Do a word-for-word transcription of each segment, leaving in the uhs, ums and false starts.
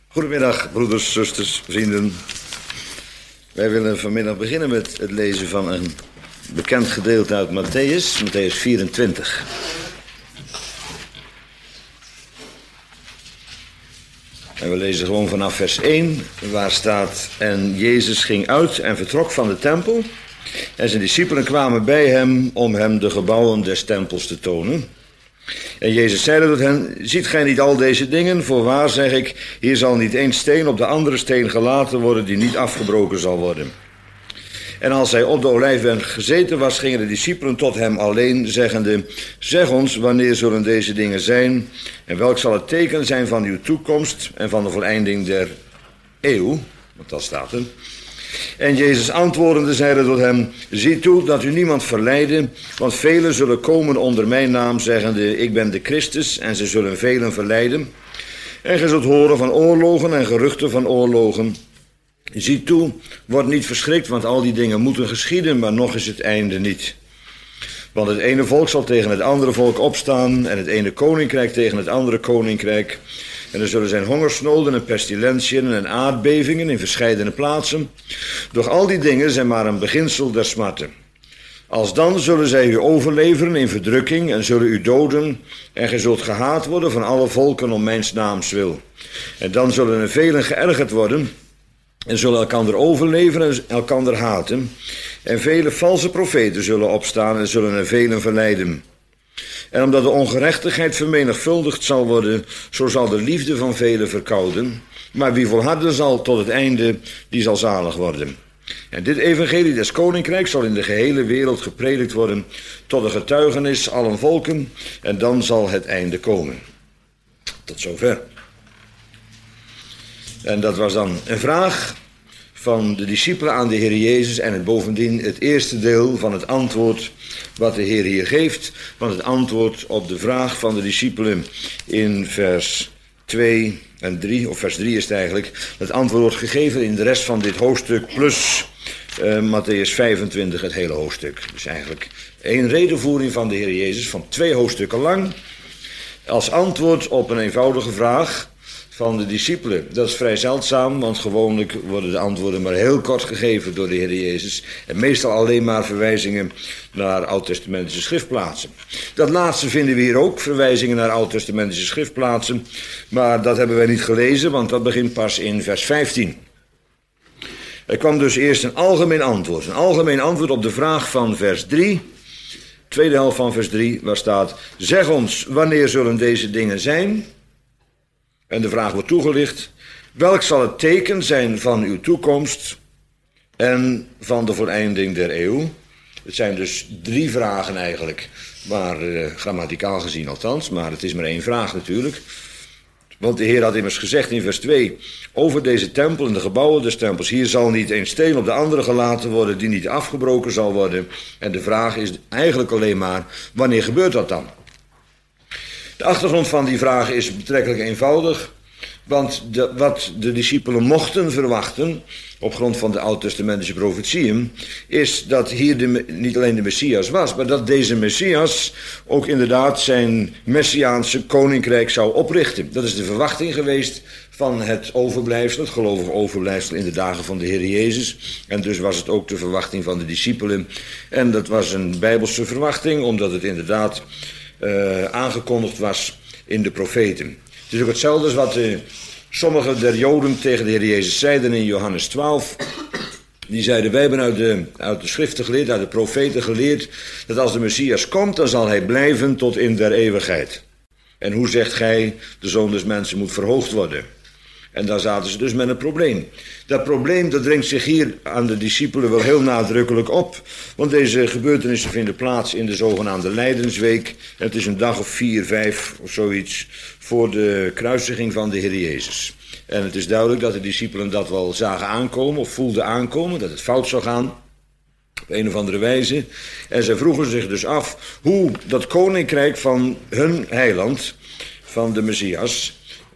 Goedemiddag, broeders, zusters, vrienden. Wij willen vanmiddag beginnen met het lezen van een bekend gedeelte uit Matthäus, Matthäus vierentwintig. En we lezen gewoon vanaf vers één, waar staat: En Jezus ging uit en vertrok van de tempel. En zijn discipelen kwamen bij hem om hem de gebouwen des tempels te tonen. En Jezus zeide tot hen: Ziet gij niet al deze dingen? Voorwaar zeg ik, hier zal niet één steen op de andere steen gelaten worden die niet afgebroken zal worden. En als hij op de olijfberg gezeten was, gingen de discipelen tot hem alleen, zeggende: Zeg ons, wanneer zullen deze dingen zijn? En welk zal het teken zijn van uw toekomst en van de voleinding der eeuw? Want dat staat er. En Jezus antwoordende zeide tot hem: Zie toe dat u niemand verleidde, want velen zullen komen onder mijn naam, zeggende: Ik ben de Christus, en ze zullen velen verleiden. En gij zult horen van oorlogen en geruchten van oorlogen. Zie toe, word niet verschrikt, want al die dingen moeten geschieden, maar nog is het einde niet. Want het ene volk zal tegen het andere volk opstaan, en het ene koninkrijk tegen het andere koninkrijk. En er zullen zijn hongersnoden en pestilentiën en aardbevingen in verscheidene plaatsen. Doch al die dingen zijn maar een beginsel der smarten. Alsdan zullen zij u overleveren in verdrukking en zullen u doden. En gij zult gehaat worden van alle volken om mijns naams wil. En dan zullen er velen geërgerd worden en zullen elkander overleveren en elkander haten. En vele valse profeten zullen opstaan en zullen er velen verleiden. En omdat de ongerechtigheid vermenigvuldigd zal worden, zo zal de liefde van velen verkouden. Maar wie volharden zal tot het einde, die zal zalig worden. En dit evangelie des koninkrijks zal in de gehele wereld gepredikt worden, tot een getuigenis allen volken, en dan zal het einde komen. Tot zover. En dat was dan een vraag van de discipelen aan de Heer Jezus en het bovendien het eerste deel van het antwoord wat de Heer hier geeft, van het antwoord op de vraag van de discipelen in vers twee en drie, of vers drie is het eigenlijk. Het antwoord wordt gegeven in de rest van dit hoofdstuk plus uh, Matthäus vijfentwintig, het hele hoofdstuk. Dus eigenlijk één redenvoering van de Heer Jezus van twee hoofdstukken lang als antwoord op een eenvoudige vraag van de discipelen. Dat is vrij zeldzaam, want gewoonlijk worden de antwoorden maar heel kort gegeven door de Heer Jezus. En meestal alleen maar verwijzingen naar oud-testamentische schriftplaatsen. Dat laatste vinden we hier ook, verwijzingen naar oud-testamentische schriftplaatsen. Maar dat hebben wij niet gelezen, want dat begint pas in vers vijftien. Er kwam dus eerst een algemeen antwoord. Een algemeen antwoord op de vraag van vers drie. Tweede helft van vers drie, waar staat: Zeg ons, wanneer zullen deze dingen zijn? En de vraag wordt toegelicht: welk zal het teken zijn van uw toekomst en van de voleinding der eeuw? Het zijn dus drie vragen eigenlijk, maar uh, grammaticaal gezien althans, maar het is maar één vraag natuurlijk. Want de Heer had immers gezegd in vers twee, over deze tempel en de gebouwen des tempels: hier zal niet een steen op de andere gelaten worden die niet afgebroken zal worden. En de vraag is eigenlijk alleen maar: wanneer gebeurt dat dan? De achtergrond van die vraag is betrekkelijk eenvoudig, want de, wat de discipelen mochten verwachten, op grond van de oud-testamentische profetieën, is dat hier de, niet alleen de Messias was, maar dat deze Messias ook inderdaad zijn Messiaanse koninkrijk zou oprichten. Dat is de verwachting geweest van het overblijfsel, het gelovige overblijfsel in de dagen van de Heer Jezus. En dus was het ook de verwachting van de discipelen. En dat was een bijbelse verwachting, omdat het inderdaad Uh, aangekondigd was in de profeten. Het is ook hetzelfde als wat uh, sommige der Joden tegen de Heer Jezus zeiden in Johannes twaalf. Die zeiden: wij hebben uit de, uit de schriften geleerd, uit de profeten geleerd, dat als de Messias komt, dan zal hij blijven tot in der eeuwigheid. En hoe zegt gij, de Zoon des Mensen moet verhoogd worden? En daar zaten ze dus met een probleem. Dat probleem dat dringt zich hier aan de discipelen wel heel nadrukkelijk op. Want deze gebeurtenissen vinden plaats in de zogenaamde Lijdensweek. Het is een dag of vier, vijf of zoiets voor de kruisiging van de Heer Jezus. En het is duidelijk dat de discipelen dat wel zagen aankomen of voelden aankomen, dat het fout zou gaan. Op een of andere wijze. En zij vroegen zich dus af hoe dat koninkrijk van hun heiland, van de Messias,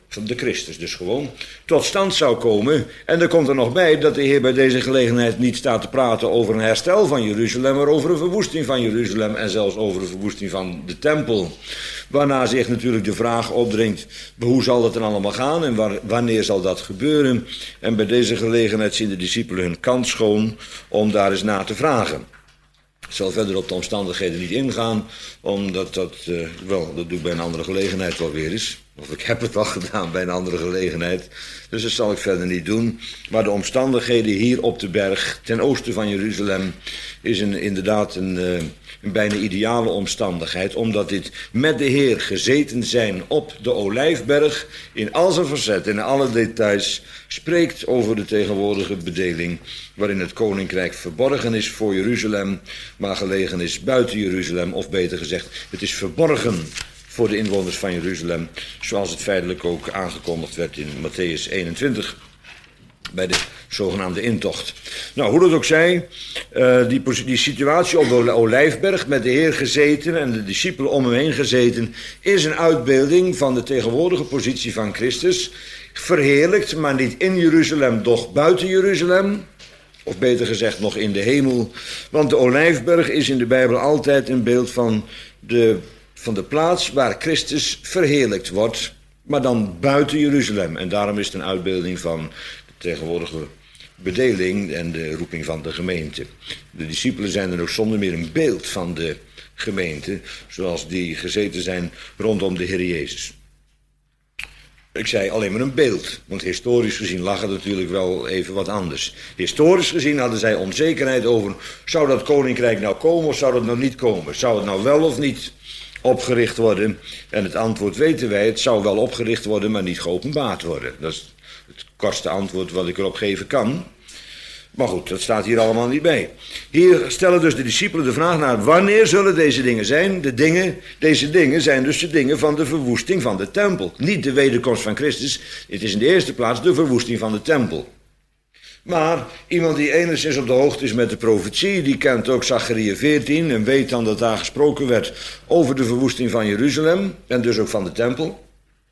van de Christus dus gewoon, tot stand zou komen. En er komt er nog bij dat de Heer bij deze gelegenheid niet staat te praten over een herstel van Jeruzalem, maar over een verwoesting van Jeruzalem en zelfs over een verwoesting van de tempel. Waarna zich natuurlijk de vraag opdringt, hoe zal dat dan allemaal gaan en waar, wanneer zal dat gebeuren? En bij deze gelegenheid zien de discipelen hun kans schoon om daar eens na te vragen. Ik zal verder op de omstandigheden niet ingaan, omdat dat, uh, wel, dat doe ik bij een andere gelegenheid wel weer eens. Of ik heb het al gedaan bij een andere gelegenheid, dus dat zal ik verder niet doen. Maar de omstandigheden hier op de berg, ten oosten van Jeruzalem, is een, inderdaad een, uh, een bijna ideale omstandigheid. Omdat dit met de Heer gezeten zijn op de Olijfberg, in al zijn facetten, in alle details, spreekt over de tegenwoordige bedeling, waarin het koninkrijk verborgen is voor Jeruzalem, maar gelegen is buiten Jeruzalem, of beter gezegd, het is verborgen voor de inwoners van Jeruzalem, zoals het feitelijk ook aangekondigd werd in Matthäus eenentwintig, bij de zogenaamde intocht. Nou, hoe dat ook zij, uh, die, die situatie op de Olijfberg met de Heer gezeten en de discipelen om hem heen gezeten, is een uitbeelding van de tegenwoordige positie van Christus, verheerlijkt, maar niet in Jeruzalem, doch buiten Jeruzalem, of beter gezegd nog in de hemel, want de Olijfberg is in de Bijbel altijd een beeld van de van de plaats waar Christus verheerlijkt wordt, maar dan buiten Jeruzalem. En daarom is het een uitbeelding van de tegenwoordige bedeling en de roeping van de gemeente. De discipelen zijn dan ook zonder meer een beeld van de gemeente, zoals die gezeten zijn rondom de Heer Jezus. Ik zei alleen maar een beeld, want historisch gezien lag het natuurlijk wel even wat anders. Historisch gezien hadden zij onzekerheid over, zou dat koninkrijk nou komen of zou dat nou niet komen? Zou het nou wel of niet opgericht worden? En het antwoord weten wij, het zou wel opgericht worden, maar niet geopenbaard worden. Dat is het kortste antwoord wat ik erop geven kan. Maar goed, dat staat hier allemaal niet bij. Hier stellen dus de discipelen de vraag naar, wanneer zullen deze dingen zijn? De dingen, deze dingen zijn dus de dingen van de verwoesting van de tempel. Niet de wederkomst van Christus, het is in de eerste plaats de verwoesting van de tempel. Maar iemand die enigszins op de hoogte is met de profetie, die kent ook Zacharia veertien en weet dan dat daar gesproken werd over de verwoesting van Jeruzalem en dus ook van de tempel.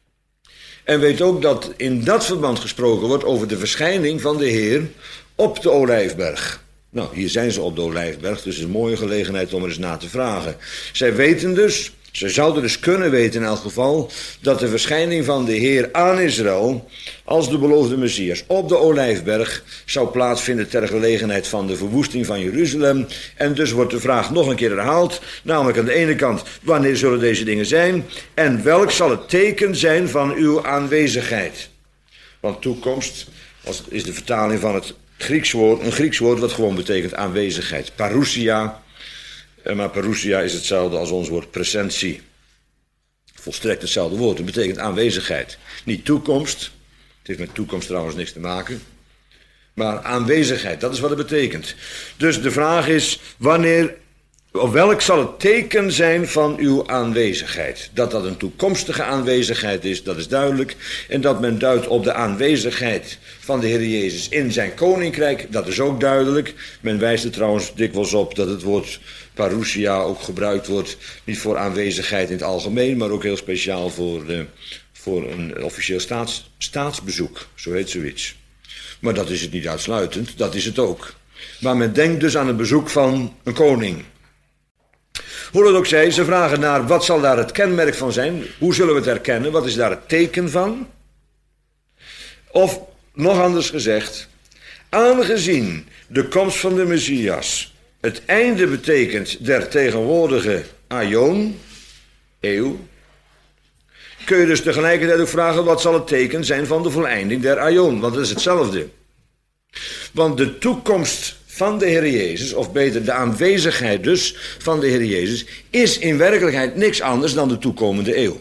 En weet ook dat in dat verband gesproken wordt over de verschijning van de Heer op de Olijfberg. Nou, hier zijn ze op de Olijfberg, dus het is een mooie gelegenheid om er eens na te vragen. Zij weten dus, ze zouden dus kunnen weten in elk geval, dat de verschijning van de Heer aan Israël als de beloofde Messias op de Olijfberg zou plaatsvinden ter gelegenheid van de verwoesting van Jeruzalem. En dus wordt de vraag nog een keer herhaald, namelijk aan de ene kant, wanneer zullen deze dingen zijn? En welk zal het teken zijn van uw aanwezigheid? Want toekomst is de vertaling van het Grieks woord, een Grieks woord wat gewoon betekent aanwezigheid. Parousia. Maar parousia is hetzelfde als ons woord presentie. Volstrekt hetzelfde woord. Het betekent aanwezigheid. Niet toekomst. Het heeft met toekomst trouwens niks te maken. Maar aanwezigheid, dat is wat het betekent. Dus de vraag is, wanneer, of welk zal het teken zijn van uw aanwezigheid? Dat dat een toekomstige aanwezigheid is, dat is duidelijk. En dat men duidt op de aanwezigheid van de Heer Jezus in zijn koninkrijk, dat is ook duidelijk. Men wijst er trouwens dikwijls op dat het woord parousia ook gebruikt wordt, niet voor aanwezigheid in het algemeen, maar ook heel speciaal voor, uh, voor een officieel staats, staatsbezoek, zo heet zoiets. Maar dat is het niet uitsluitend, dat is het ook. Maar men denkt dus aan het bezoek van een koning. Hoe dat ook zij, ze vragen naar wat zal daar het kenmerk van zijn, hoe zullen we het herkennen, wat is daar het teken van? Of, nog anders gezegd, aangezien de komst van de Messias het einde betekent der tegenwoordige aion, eeuw, kun je dus tegelijkertijd ook vragen, wat zal het teken zijn van de voleinding der aion? Want dat is hetzelfde. Want de toekomst van de Heer Jezus, of beter de aanwezigheid dus van de Heer Jezus, is in werkelijkheid niks anders dan de toekomende eeuw.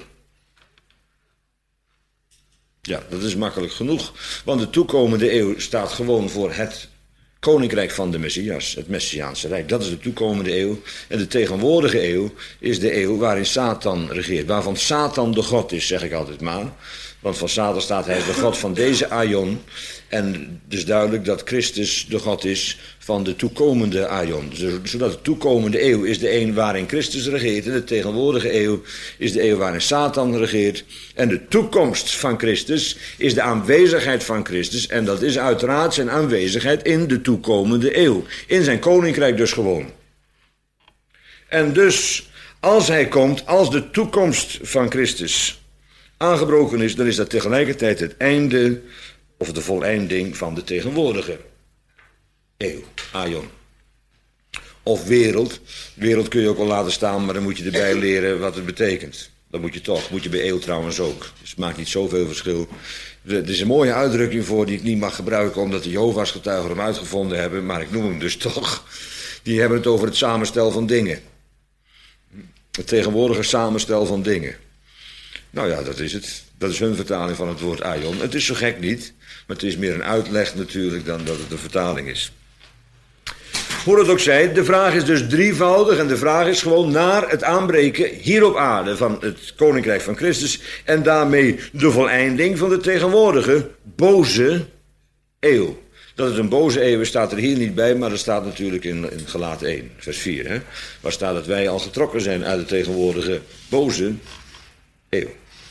Ja, dat is makkelijk genoeg, want de toekomende eeuw staat gewoon voor het koninkrijk van de Messias, het Messiaanse Rijk. Dat is de toekomende eeuw. En de tegenwoordige eeuw is de eeuw waarin Satan regeert. Waarvan Satan de God is, zeg ik altijd maar. Want van Satan staat, hij is de God van deze aion. En dus duidelijk dat Christus de God is van de toekomende aion. Zodat de toekomende eeuw is de een waarin Christus regeert. En de tegenwoordige eeuw is de eeuw waarin Satan regeert. En de toekomst van Christus is de aanwezigheid van Christus. En dat is uiteraard zijn aanwezigheid in de toekomende eeuw. In zijn koninkrijk dus gewoon. En dus, als hij komt, als de toekomst van Christus aangebroken is, dan is dat tegelijkertijd het einde of de voleinding van de tegenwoordige eeuw, aion. Of wereld. Wereld kun je ook wel laten staan, maar dan moet je erbij leren wat het betekent. Dat moet je toch, moet je bij eeuw trouwens ook. Dus het maakt niet zoveel verschil. Er is een mooie uitdrukking voor die ik niet mag gebruiken, omdat de Jehovah's getuigen hem uitgevonden hebben, maar ik noem hem dus toch. Die hebben het over het samenstel van dingen. Het tegenwoordige samenstel van dingen. Nou ja, dat is het. Dat is hun vertaling van het woord aion. Het is zo gek niet, maar het is meer een uitleg natuurlijk dan dat het een vertaling is. Hoe dat ook zij, de vraag is dus drievoudig en de vraag is gewoon naar het aanbreken hier op aarde van het koninkrijk van Christus en daarmee de voleinding van de tegenwoordige boze eeuw. Dat het een boze eeuw is, staat er hier niet bij, maar dat staat natuurlijk in, in Galaten één, vers vier. Hè? Waar staat dat wij al getrokken zijn uit de tegenwoordige boze eeuw.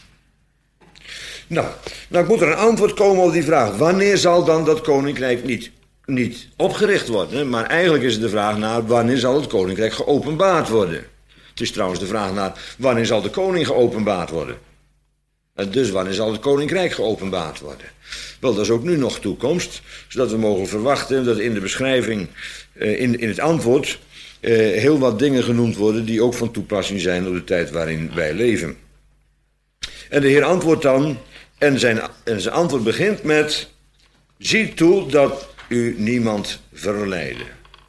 Nou, nou moet er een antwoord komen op die vraag. Wanneer zal dan dat koninkrijk niet, niet opgericht worden? Maar eigenlijk is het de vraag naar wanneer zal het koninkrijk geopenbaard worden? Het is trouwens de vraag naar wanneer zal de koning geopenbaard worden? En dus wanneer zal het koninkrijk geopenbaard worden? Wel, dat is ook nu nog toekomst, zodat we mogen verwachten dat in de beschrijving, in, in het antwoord, heel wat dingen genoemd worden die ook van toepassing zijn op de tijd waarin wij leven. En de Heer antwoordt dan, en zijn, en zijn antwoord begint met: zie toe dat u niemand verleiden.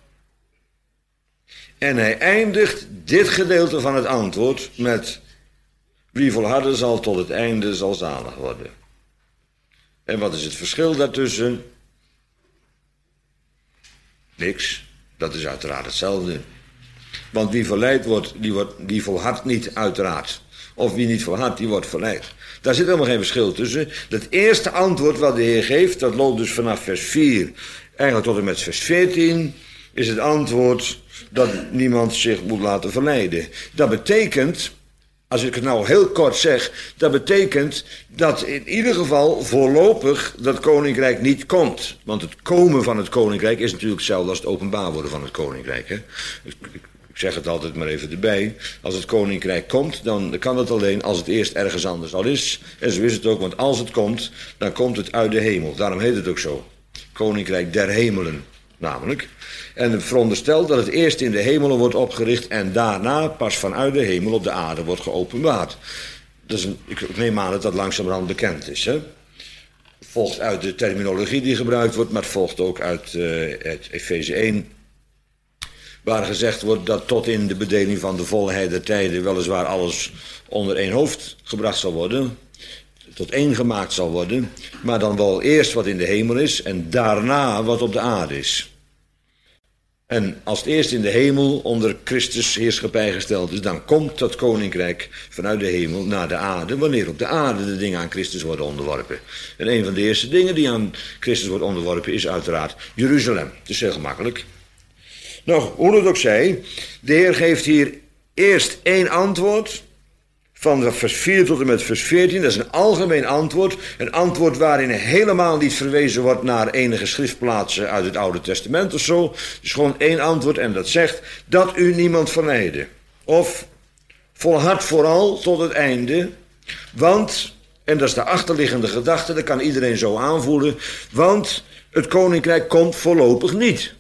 En hij eindigt dit gedeelte van het antwoord met: wie volharden zal tot het einde zal zalig worden. En wat is het verschil daartussen? Niks. Dat is uiteraard hetzelfde. Want wie verleid wordt, die, wordt, die volhardt niet uiteraard. Of wie niet volhardt, die wordt verleid. Daar zit helemaal geen verschil tussen. Dat eerste antwoord wat de Heer geeft, dat loopt dus vanaf vers vier, eigenlijk tot en met vers veertien, is het antwoord dat niemand zich moet laten verleiden. Dat betekent, als ik het nou heel kort zeg, dat betekent dat in ieder geval voorlopig dat koninkrijk niet komt. Want het komen van het koninkrijk is natuurlijk hetzelfde als het openbaar worden van het koninkrijk. Hè? Ik zeg het altijd maar even erbij. Als het koninkrijk komt, dan kan het alleen als het eerst ergens anders al is. En zo is het ook, want als het komt, dan komt het uit de hemel. Daarom heet het ook zo. Koninkrijk der hemelen, namelijk. En het veronderstelt dat het eerst in de hemelen wordt opgericht en daarna pas vanuit de hemel op de aarde wordt geopenbaard. Dus een, ik neem aan dat dat langzamerhand bekend is. Hè? Het volgt uit de terminologie die gebruikt wordt, maar het volgt ook uit, uh, uit Efeze één. Waar gezegd wordt dat tot in de bedeling van de volheid der tijden weliswaar alles onder één hoofd gebracht zal worden. Tot één gemaakt zal worden. Maar dan wel eerst wat in de hemel is en daarna wat op de aarde is. En als het eerst in de hemel onder Christus heerschappij gesteld is, dan komt dat koninkrijk vanuit de hemel naar de aarde, wanneer op de aarde de dingen aan Christus worden onderworpen. En een van de eerste dingen die aan Christus wordt onderworpen is uiteraard Jeruzalem. Het is heel gemakkelijk. Nou, hoe het ook zij, de Heer geeft hier eerst één antwoord, van vers vier tot en met vers veertien, dat is een algemeen antwoord, een antwoord waarin helemaal niet verwezen wordt naar enige schriftplaatsen uit het Oude Testament of zo. Het is gewoon één antwoord en dat zegt dat u niemand verleiden. Of volhard vooral tot het einde, want, en dat is de achterliggende gedachte, dat kan iedereen zo aanvoelen, want het koninkrijk komt voorlopig niet.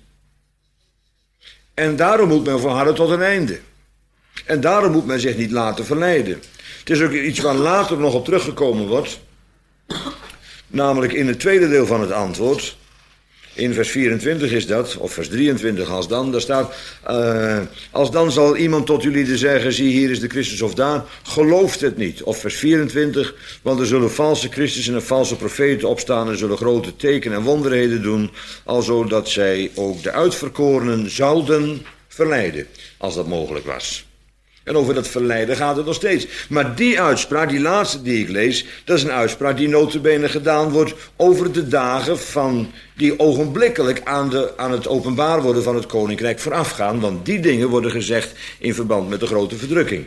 En daarom moet men volharden tot een einde. En daarom moet men zich niet laten verleiden. Het is ook iets waar later nog op teruggekomen wordt. Namelijk in het tweede deel van het antwoord. In vers vierentwintig is dat, of vers drieëntwintig als dan, daar staat, uh, als dan zal iemand tot jullie zeggen, zie hier is de Christus of daar, gelooft het niet. Of vers vierentwintig, want er zullen valse Christussen en valse profeten opstaan en zullen grote tekenen en wonderheden doen, alzo dat zij ook de uitverkorenen zouden verleiden, als dat mogelijk was. En over dat verleiden gaat het nog steeds. Maar die uitspraak, die laatste die ik lees, dat is een uitspraak die nota bene gedaan wordt over de dagen van die ogenblikkelijk aan, de, aan het openbaar worden van het koninkrijk voorafgaan. Want die dingen worden gezegd in verband met de grote verdrukking.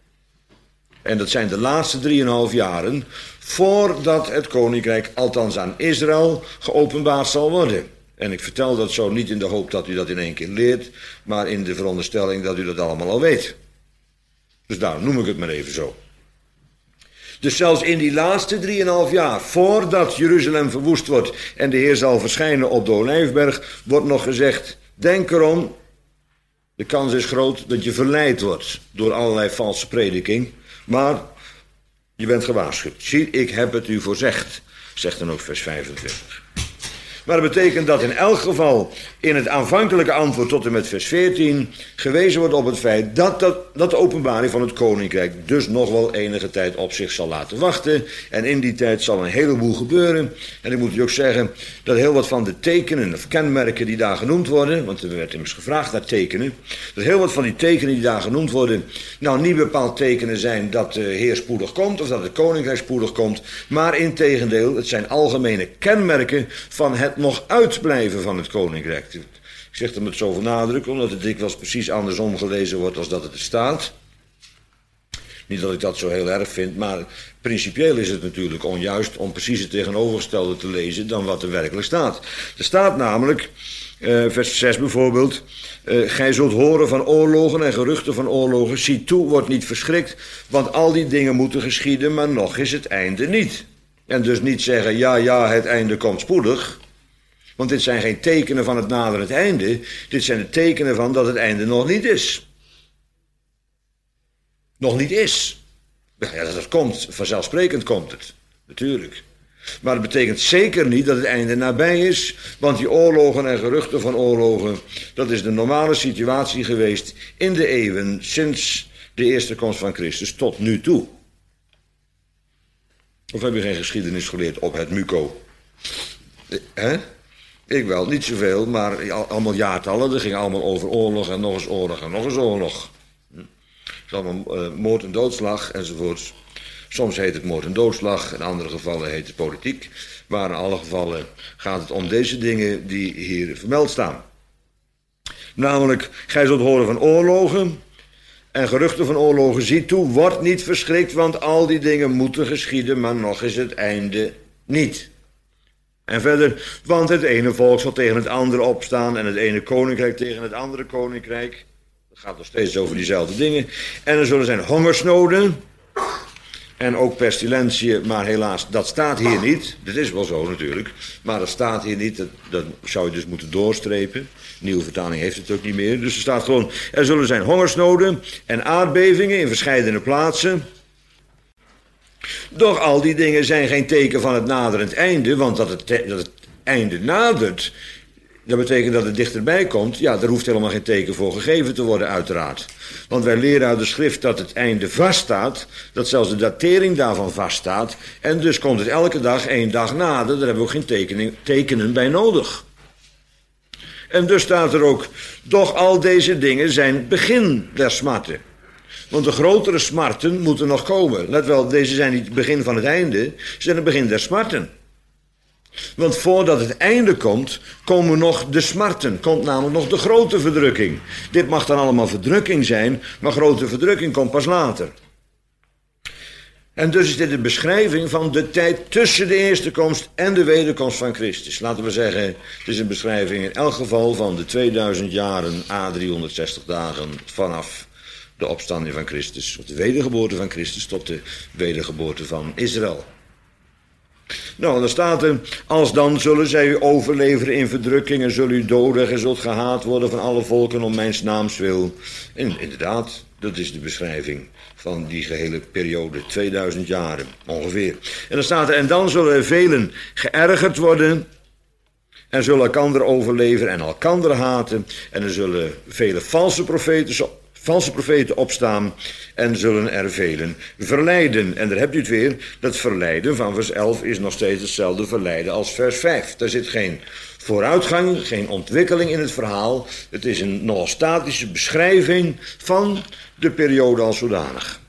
En dat zijn de laatste drieënhalf jaren voordat het koninkrijk, althans aan Israël, geopenbaard zal worden. En ik vertel dat zo niet in de hoop dat u dat in één keer leert, maar in de veronderstelling dat u dat allemaal al weet. Dus daarom noem ik het maar even zo. Dus zelfs in die laatste drieënhalf jaar, voordat Jeruzalem verwoest wordt en de Heer zal verschijnen op de Olijfberg, wordt nog gezegd, denk erom, de kans is groot dat je verleid wordt door allerlei valse prediking, maar je bent gewaarschuwd. Zie, ik heb het u voorzegd, zegt dan ook vers vijfentwintig. Maar dat betekent dat in elk geval in het aanvankelijke antwoord tot en met vers veertien gewezen wordt op het feit dat, dat, dat de openbaring van het koninkrijk dus nog wel enige tijd op zich zal laten wachten. En in die tijd zal een heleboel gebeuren. En ik moet u ook zeggen dat heel wat van de tekenen of kenmerken die daar genoemd worden, want er werd immers gevraagd naar tekenen, dat heel wat van die tekenen die daar genoemd worden, nou niet bepaald tekenen zijn dat de Heer spoedig komt of dat het koninkrijk spoedig komt, maar integendeel, het zijn algemene kenmerken van het nog uitblijven van het koninkrijk. Ik zeg dat met zoveel nadruk, omdat het dikwijls precies andersom gelezen wordt als dat het er staat. Niet dat ik dat zo heel erg vind, maar principieel is het natuurlijk onjuist om precies het tegenovergestelde te lezen dan wat er werkelijk staat. Er staat namelijk, uh, vers zes bijvoorbeeld, uh, gij zult horen van oorlogen en geruchten van oorlogen, zie toe, wordt niet verschrikt, want al die dingen moeten geschieden, maar nog is het einde niet. En dus niet zeggen, ja, ja, het einde komt spoedig. Want dit zijn geen tekenen van het naderend einde. Dit zijn de tekenen van dat het einde nog niet is. Nog niet is. Ja, dat komt. Vanzelfsprekend komt het. Natuurlijk. Maar het betekent zeker niet dat het einde nabij is. Want die oorlogen en geruchten van oorlogen, dat is de normale situatie geweest in de eeuwen sinds de eerste komst van Christus tot nu toe. Of heb je geen geschiedenis geleerd op het MUCO? Hè? Ik wel, niet zoveel, maar allemaal jaartallen. Dat ging allemaal over oorlog en nog eens oorlog en nog eens oorlog. Het is allemaal uh, moord en doodslag enzovoorts. Soms heet het moord en doodslag, in andere gevallen heet het politiek. Maar in alle gevallen gaat het om deze dingen die hier vermeld staan. Namelijk, gij zult horen van oorlogen en geruchten van oorlogen. Zie toe, word niet verschrikt, want al die dingen moeten geschieden, maar nog is het einde niet. En verder, want het ene volk zal tegen het andere opstaan en het ene koninkrijk tegen het andere koninkrijk. Het gaat nog steeds over diezelfde dingen. En er zullen zijn hongersnoden en ook pestilentiën, maar helaas, dat staat hier niet. Dat is wel zo natuurlijk, maar dat staat hier niet. Dat, dat zou je dus moeten doorstrepen. Nieuwe vertaling heeft het ook niet meer. Dus er staat gewoon, er zullen zijn hongersnoden en aardbevingen in verscheidene plaatsen. Doch al die dingen zijn geen teken van het naderend einde, want dat het, te- dat het einde nadert, dat betekent dat het dichterbij komt. Ja, daar hoeft helemaal geen teken voor gegeven te worden, uiteraard. Want wij leren uit de schrift dat het einde vaststaat, dat zelfs de datering daarvan vaststaat, en dus komt het elke dag één dag nader, daar hebben we ook geen tekening, tekenen bij nodig. En dus staat er ook, doch al deze dingen zijn begin der smarten. Want de grotere smarten moeten nog komen. Let wel, deze zijn niet het begin van het einde, ze zijn het begin der smarten. Want voordat het einde komt, komen nog de smarten, komt namelijk nog de grote verdrukking. Dit mag dan allemaal verdrukking zijn, maar grote verdrukking komt pas later. En dus is dit een beschrijving van de tijd tussen de eerste komst en de wederkomst van Christus. Laten we zeggen, het is een beschrijving in elk geval van de tweeduizend jaren à driehonderdzestig dagen vanaf de opstanding van Christus, of de wedergeboorte van Christus tot de wedergeboorte van Israël. Nou, dan staat er, als dan zullen zij u overleveren in verdrukking en zullen u doden, gij zult gehaat worden van alle volken om mijns naams wil. En inderdaad, dat is de beschrijving van die gehele periode, tweeduizend jaren ongeveer. En dan staat er, en dan zullen er velen geërgerd worden en zullen elkander overleveren en elkander haten. En er zullen vele valse profeten, valse profeten opstaan en zullen er velen verleiden. En daar hebt u het weer, dat verleiden van vers elf is nog steeds hetzelfde verleiden als vers vijf. Daar zit geen vooruitgang, geen ontwikkeling in het verhaal. Het is een nogal statische beschrijving van de periode als zodanig.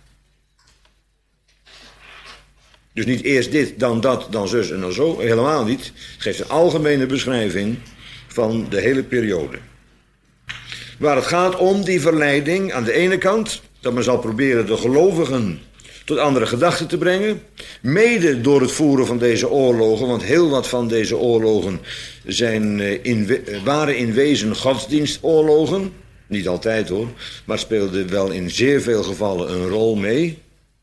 Dus niet eerst dit, dan dat, dan zus en dan zo. Helemaal niet. Het geeft een algemene beschrijving van de hele periode. Waar het gaat om die verleiding aan de ene kant, dat men zal proberen de gelovigen tot andere gedachten te brengen. Mede door het voeren van deze oorlogen, want heel wat van deze oorlogen zijn in, waren in wezen godsdienstoorlogen. Niet altijd hoor, maar speelden wel in zeer veel gevallen een rol mee.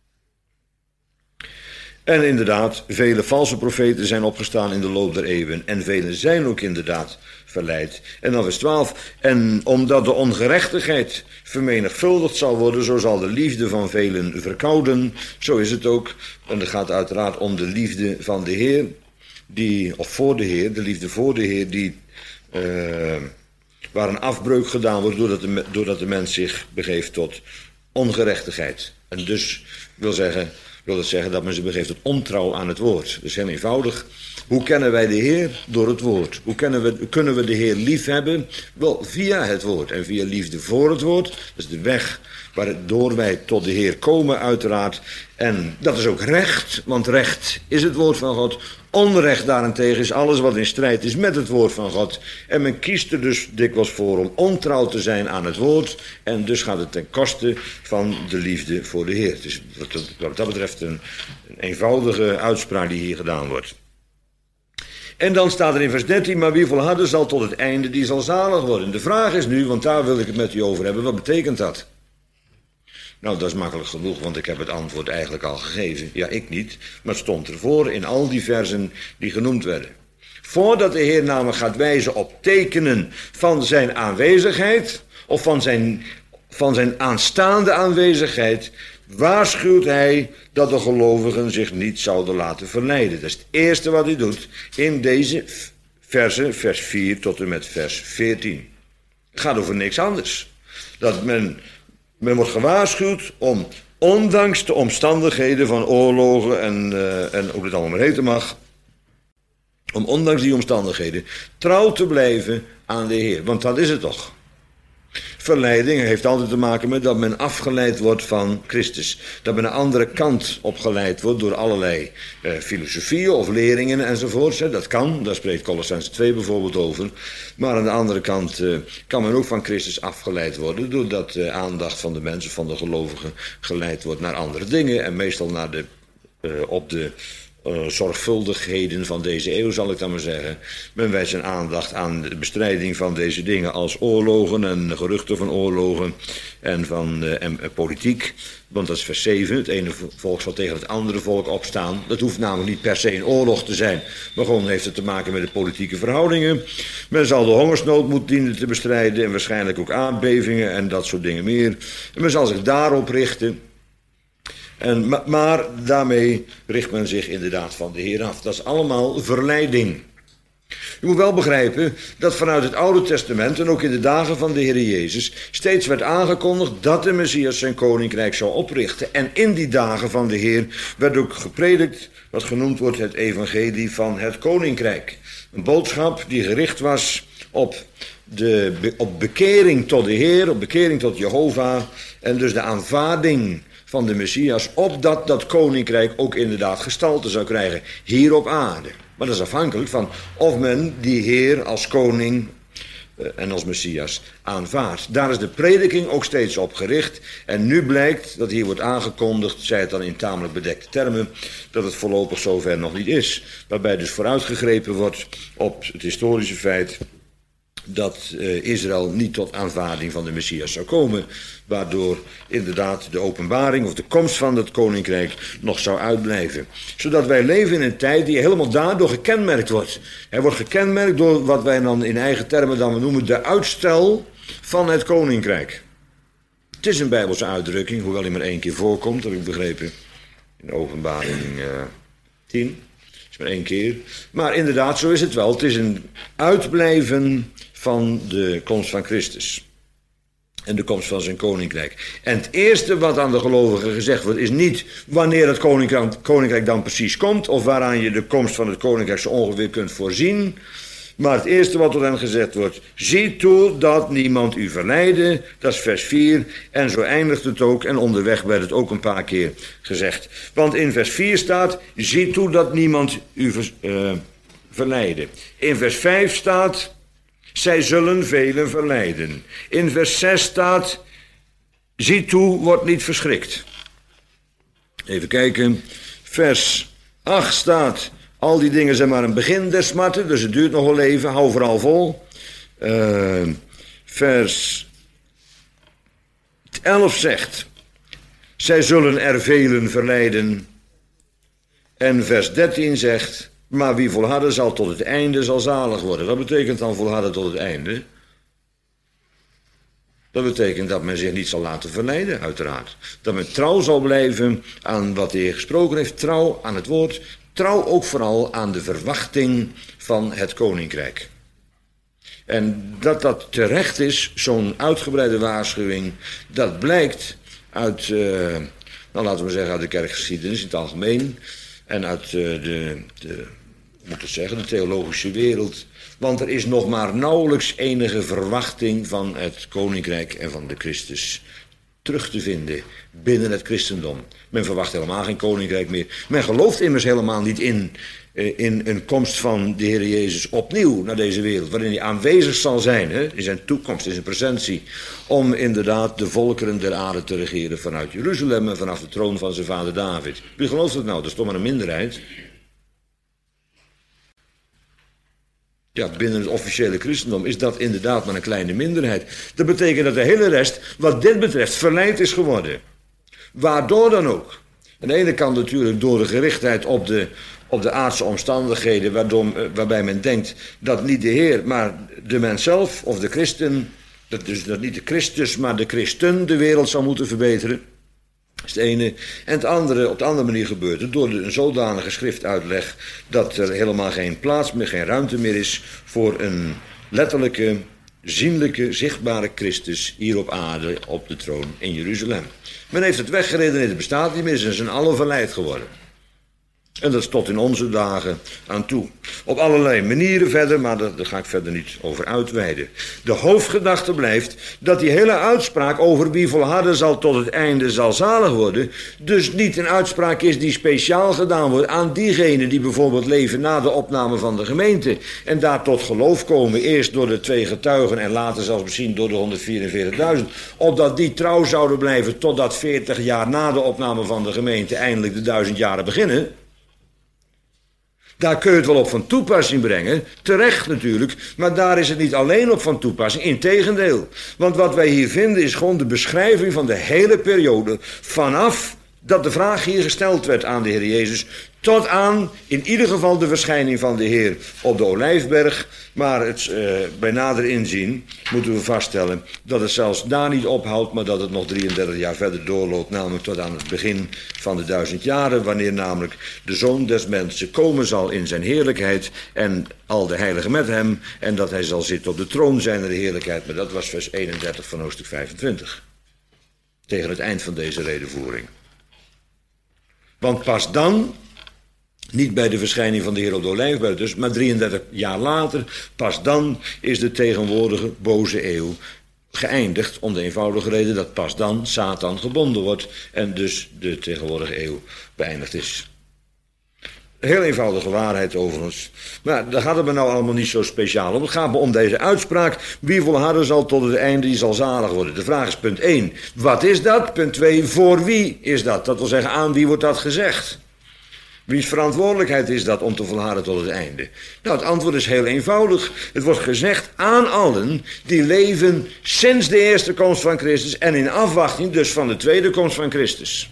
En inderdaad, vele valse profeten zijn opgestaan in de loop der eeuwen. En velen zijn ook inderdaad verleid. En dan vers twaalf. En omdat de ongerechtigheid vermenigvuldigd zal worden, zo zal de liefde van velen verkouden. Zo is het ook. En het gaat uiteraard om de liefde van de Heer. Die, of voor de Heer, de liefde voor de Heer, die, uh, waar een afbreuk gedaan wordt doordat de, doordat de mens zich begeeft tot ongerechtigheid. En dus wil zeggen... wil dat zeggen dat men zich begeeft tot ontrouw aan het woord. Dus heel eenvoudig. Hoe kennen wij de Heer? Door het woord. Hoe kennen we, kunnen we de Heer lief hebben? Wel, via het woord. En via liefde voor het woord. Dat is de weg waardoor wij tot de Heer komen uiteraard. En dat is ook recht, want recht is het woord van God. Onrecht daarentegen is alles wat in strijd is met het woord van God. En men kiest er dus dikwijls voor om ontrouw te zijn aan het woord. En dus gaat het ten koste van de liefde voor de Heer. Het is wat, wat dat betreft een, een eenvoudige uitspraak die hier gedaan wordt. En dan staat er in vers dertien, maar wie volharden zal tot het einde, die zal zalig worden. De vraag is nu, want daar wil ik het met u over hebben, wat betekent dat? Nou, dat is makkelijk genoeg, want ik heb het antwoord eigenlijk al gegeven. Ja, ik niet, maar het stond ervoor in al die versen die genoemd werden. Voordat de Heer namelijk gaat wijzen op tekenen van zijn aanwezigheid, of van zijn, van zijn aanstaande aanwezigheid, waarschuwt hij dat de gelovigen zich niet zouden laten verleiden. Dat is het eerste wat hij doet in deze versen, vers vier tot en met vers veertien. Het gaat over niks anders. Dat men... Men wordt gewaarschuwd om, ondanks de omstandigheden van oorlogen en, uh, en hoe het allemaal maar heten mag, om ondanks die omstandigheden trouw te blijven aan de Heer. Want dat is het toch. Verleiding heeft altijd te maken met dat men afgeleid wordt van Christus. Dat men een andere kant opgeleid wordt door allerlei eh, filosofieën of leringen enzovoorts. Hè. Dat kan, daar spreekt Colossenzen twee bijvoorbeeld over. Maar aan de andere kant eh, kan men ook van Christus afgeleid worden, doordat de aandacht van de mensen, van de gelovigen, geleid wordt naar andere dingen. En meestal naar de, uh, op de uh, zorgvuldigheden van deze eeuw, zal ik dan maar zeggen. Men wijst zijn aandacht aan de bestrijding van deze dingen als oorlogen en geruchten van oorlogen en van uh, en, uh, politiek. Want dat is vers zeven. Het ene volk zal tegen het andere volk opstaan. Dat hoeft namelijk niet per se een oorlog te zijn. Maar gewoon heeft het te maken met de politieke verhoudingen. Men zal de hongersnood moeten dienen te bestrijden. En waarschijnlijk ook aardbevingen en dat soort dingen meer. En men zal zich daarop richten. En, maar, maar daarmee richt men zich inderdaad van de Heer af. Dat is allemaal verleiding. U moet wel begrijpen dat vanuit het Oude Testament en ook in de dagen van de Heer Jezus steeds werd aangekondigd dat de Messias zijn koninkrijk zou oprichten. En in die dagen van de Heer werd ook gepredikt wat genoemd wordt het evangelie van het koninkrijk. Een boodschap die gericht was op, de, op bekering tot de Heer, op bekering tot Jehovah en dus de aanvaarding van de Messias, opdat dat koninkrijk ook inderdaad gestalte zou krijgen hier op aarde. Maar dat is afhankelijk van of men die Heer als koning uh, en als Messias aanvaardt. Daar is de prediking ook steeds op gericht. En nu blijkt dat hier wordt aangekondigd, zij het dan in tamelijk bedekte termen, dat het voorlopig zover nog niet is. Waarbij dus vooruitgegrepen wordt op het historische feit dat uh, Israël niet tot aanvaarding van de Messias zou komen, waardoor inderdaad de openbaring of de komst van het koninkrijk nog zou uitblijven. Zodat wij leven in een tijd die helemaal daardoor gekenmerkt wordt. Hij wordt gekenmerkt door wat wij dan in eigen termen dan noemen de uitstel van het koninkrijk. Het is een Bijbelse uitdrukking, hoewel die maar één keer voorkomt, heb ik begrepen, in openbaring uh, tien. maar één keer. Maar inderdaad, zo is het wel. Het is een uitblijven van de komst van Christus. En de komst van zijn koninkrijk. En het eerste wat aan de gelovigen gezegd wordt, is niet wanneer het koninkrijk, koninkrijk dan precies komt, of waaraan je de komst van het koninkrijk zo ongeveer kunt voorzien. Maar het eerste wat tot hen gezegd wordt, zie toe dat niemand u verleide, dat is vers vier, en zo eindigt het ook, en onderweg werd het ook een paar keer gezegd. Want in vers vier staat, zie toe dat niemand u ver, uh, verleide. In vers vijf staat, zij zullen velen verleiden. In vers zes staat, zie toe, word niet verschrikt. Even kijken, vers acht staat, al die dingen zijn maar een begin der smarten, dus het duurt nog wel even, hou vooral vol. Uh, vers elf zegt, zij zullen er velen verleiden. En vers dertien zegt, maar wie volharden zal tot het einde zal zalig worden. Wat betekent dan volharden tot het einde? Dat betekent dat men zich niet zal laten verleiden, uiteraard. Dat men trouw zal blijven aan wat de Heer gesproken heeft, trouw aan het woord, trouw ook vooral aan de verwachting van het koninkrijk. En dat dat terecht is, zo'n uitgebreide waarschuwing, dat blijkt uit, uh, nou laten we zeggen, uit de kerkgeschiedenis in het algemeen en uit uh, de, de, moet ik zeggen, de theologische wereld. Want er is nog maar nauwelijks enige verwachting van het koninkrijk en van de Christus terug te vinden binnen het christendom. Men verwacht helemaal geen koninkrijk meer. Men gelooft immers helemaal niet in, in een komst van de Heer Jezus opnieuw naar deze wereld, waarin hij aanwezig zal zijn, hè, in zijn toekomst, in zijn presentie, om inderdaad de volkeren der aarde te regeren vanuit Jeruzalem en vanaf de troon van zijn vader David. Wie gelooft dat nou? Dat is toch maar een minderheid. Ja, binnen het officiële christendom is dat inderdaad maar een kleine minderheid. Dat betekent dat de hele rest, wat dit betreft, verleid is geworden. Waardoor dan ook. Aan de ene kant natuurlijk door de gerichtheid op de, op de aardse omstandigheden, waardoor, waarbij men denkt dat niet de Heer, maar de mens zelf, of de christen, dat dus dat niet de Christus, maar de christen de wereld zal moeten verbeteren. Dat is het ene. En het andere, op de andere manier gebeurt het door een zodanige schriftuitleg dat er helemaal geen plaats meer, geen ruimte meer is voor een letterlijke, zienlijke, zichtbare Christus hier op aarde, op de troon in Jeruzalem. Men heeft het weggeredeneerd, het bestaat niet meer, ze zijn allen verleid geworden. En dat is tot in onze dagen aan toe. Op allerlei manieren verder, maar daar, daar ga ik verder niet over uitweiden. De hoofdgedachte blijft dat die hele uitspraak over wie volharden zal tot het einde zal zalig worden, dus niet een uitspraak is die speciaal gedaan wordt aan diegenen die bijvoorbeeld leven na de opname van de gemeente en daar tot geloof komen, eerst door de twee getuigen en later zelfs misschien door de honderdvierenveertigduizend, opdat die trouw zouden blijven totdat veertig jaar na de opname van de gemeente eindelijk de duizend jaren beginnen. Daar kun je het wel op van toepassing brengen, terecht natuurlijk, maar daar is het niet alleen op van toepassing, integendeel. Want wat wij hier vinden is gewoon de beschrijving van de hele periode, vanaf dat de vraag hier gesteld werd aan de Heer Jezus, tot aan in ieder geval de verschijning van de Heer op de Olijfberg. Maar het, uh, bij nader inzien moeten we vaststellen dat het zelfs daar niet ophoudt, maar dat het nog drieëndertig jaar verder doorloopt, namelijk tot aan het begin van de duizend jaren, wanneer namelijk de Zoon des Mensen komen zal in zijn heerlijkheid en al de heiligen met hem, en dat hij zal zitten op de troon zijner heerlijkheid. Maar dat was vers eenendertig van hoofdstuk vijfentwintig. Tegen het eind van deze redevoering. Want pas dan, niet bij de verschijning van de Heer op de Olijfberg dus, maar drieëndertig jaar later, pas dan is de tegenwoordige boze eeuw geëindigd, om de eenvoudige reden dat pas dan Satan gebonden wordt en dus de tegenwoordige eeuw beëindigd is. Heel eenvoudige waarheid overigens. Maar daar gaat het me nou allemaal niet zo speciaal om. Het gaat me om deze uitspraak. Wie volharden zal tot het einde, die zal zalig worden. De vraag is punt één. Wat is dat? Punt twee. Voor wie is dat? Dat wil zeggen, aan wie wordt dat gezegd? Wiens verantwoordelijkheid is dat om te volharden tot het einde? Nou, het antwoord is heel eenvoudig. Het wordt gezegd aan allen die leven sinds de eerste komst van Christus en in afwachting dus van de tweede komst van Christus.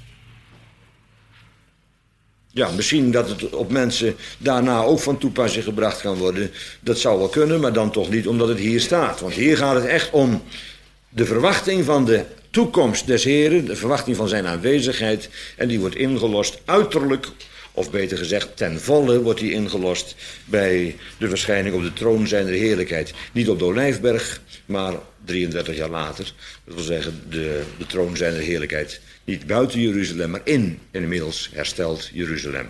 Ja, misschien dat het op mensen daarna ook van toepassing gebracht kan worden. Dat zou wel kunnen, maar dan toch niet omdat het hier staat. Want hier gaat het echt om de verwachting van de toekomst des Heren, de verwachting van zijn aanwezigheid. En die wordt ingelost uiterlijk of beter gezegd ten volle wordt hij ingelost bij de verschijning op de troon zijner heerlijkheid. Niet op de Olijfberg, maar drieëndertig jaar later. Dat wil zeggen de, de troon zijner heerlijkheid. Niet buiten Jeruzalem, maar in inmiddels hersteld Jeruzalem.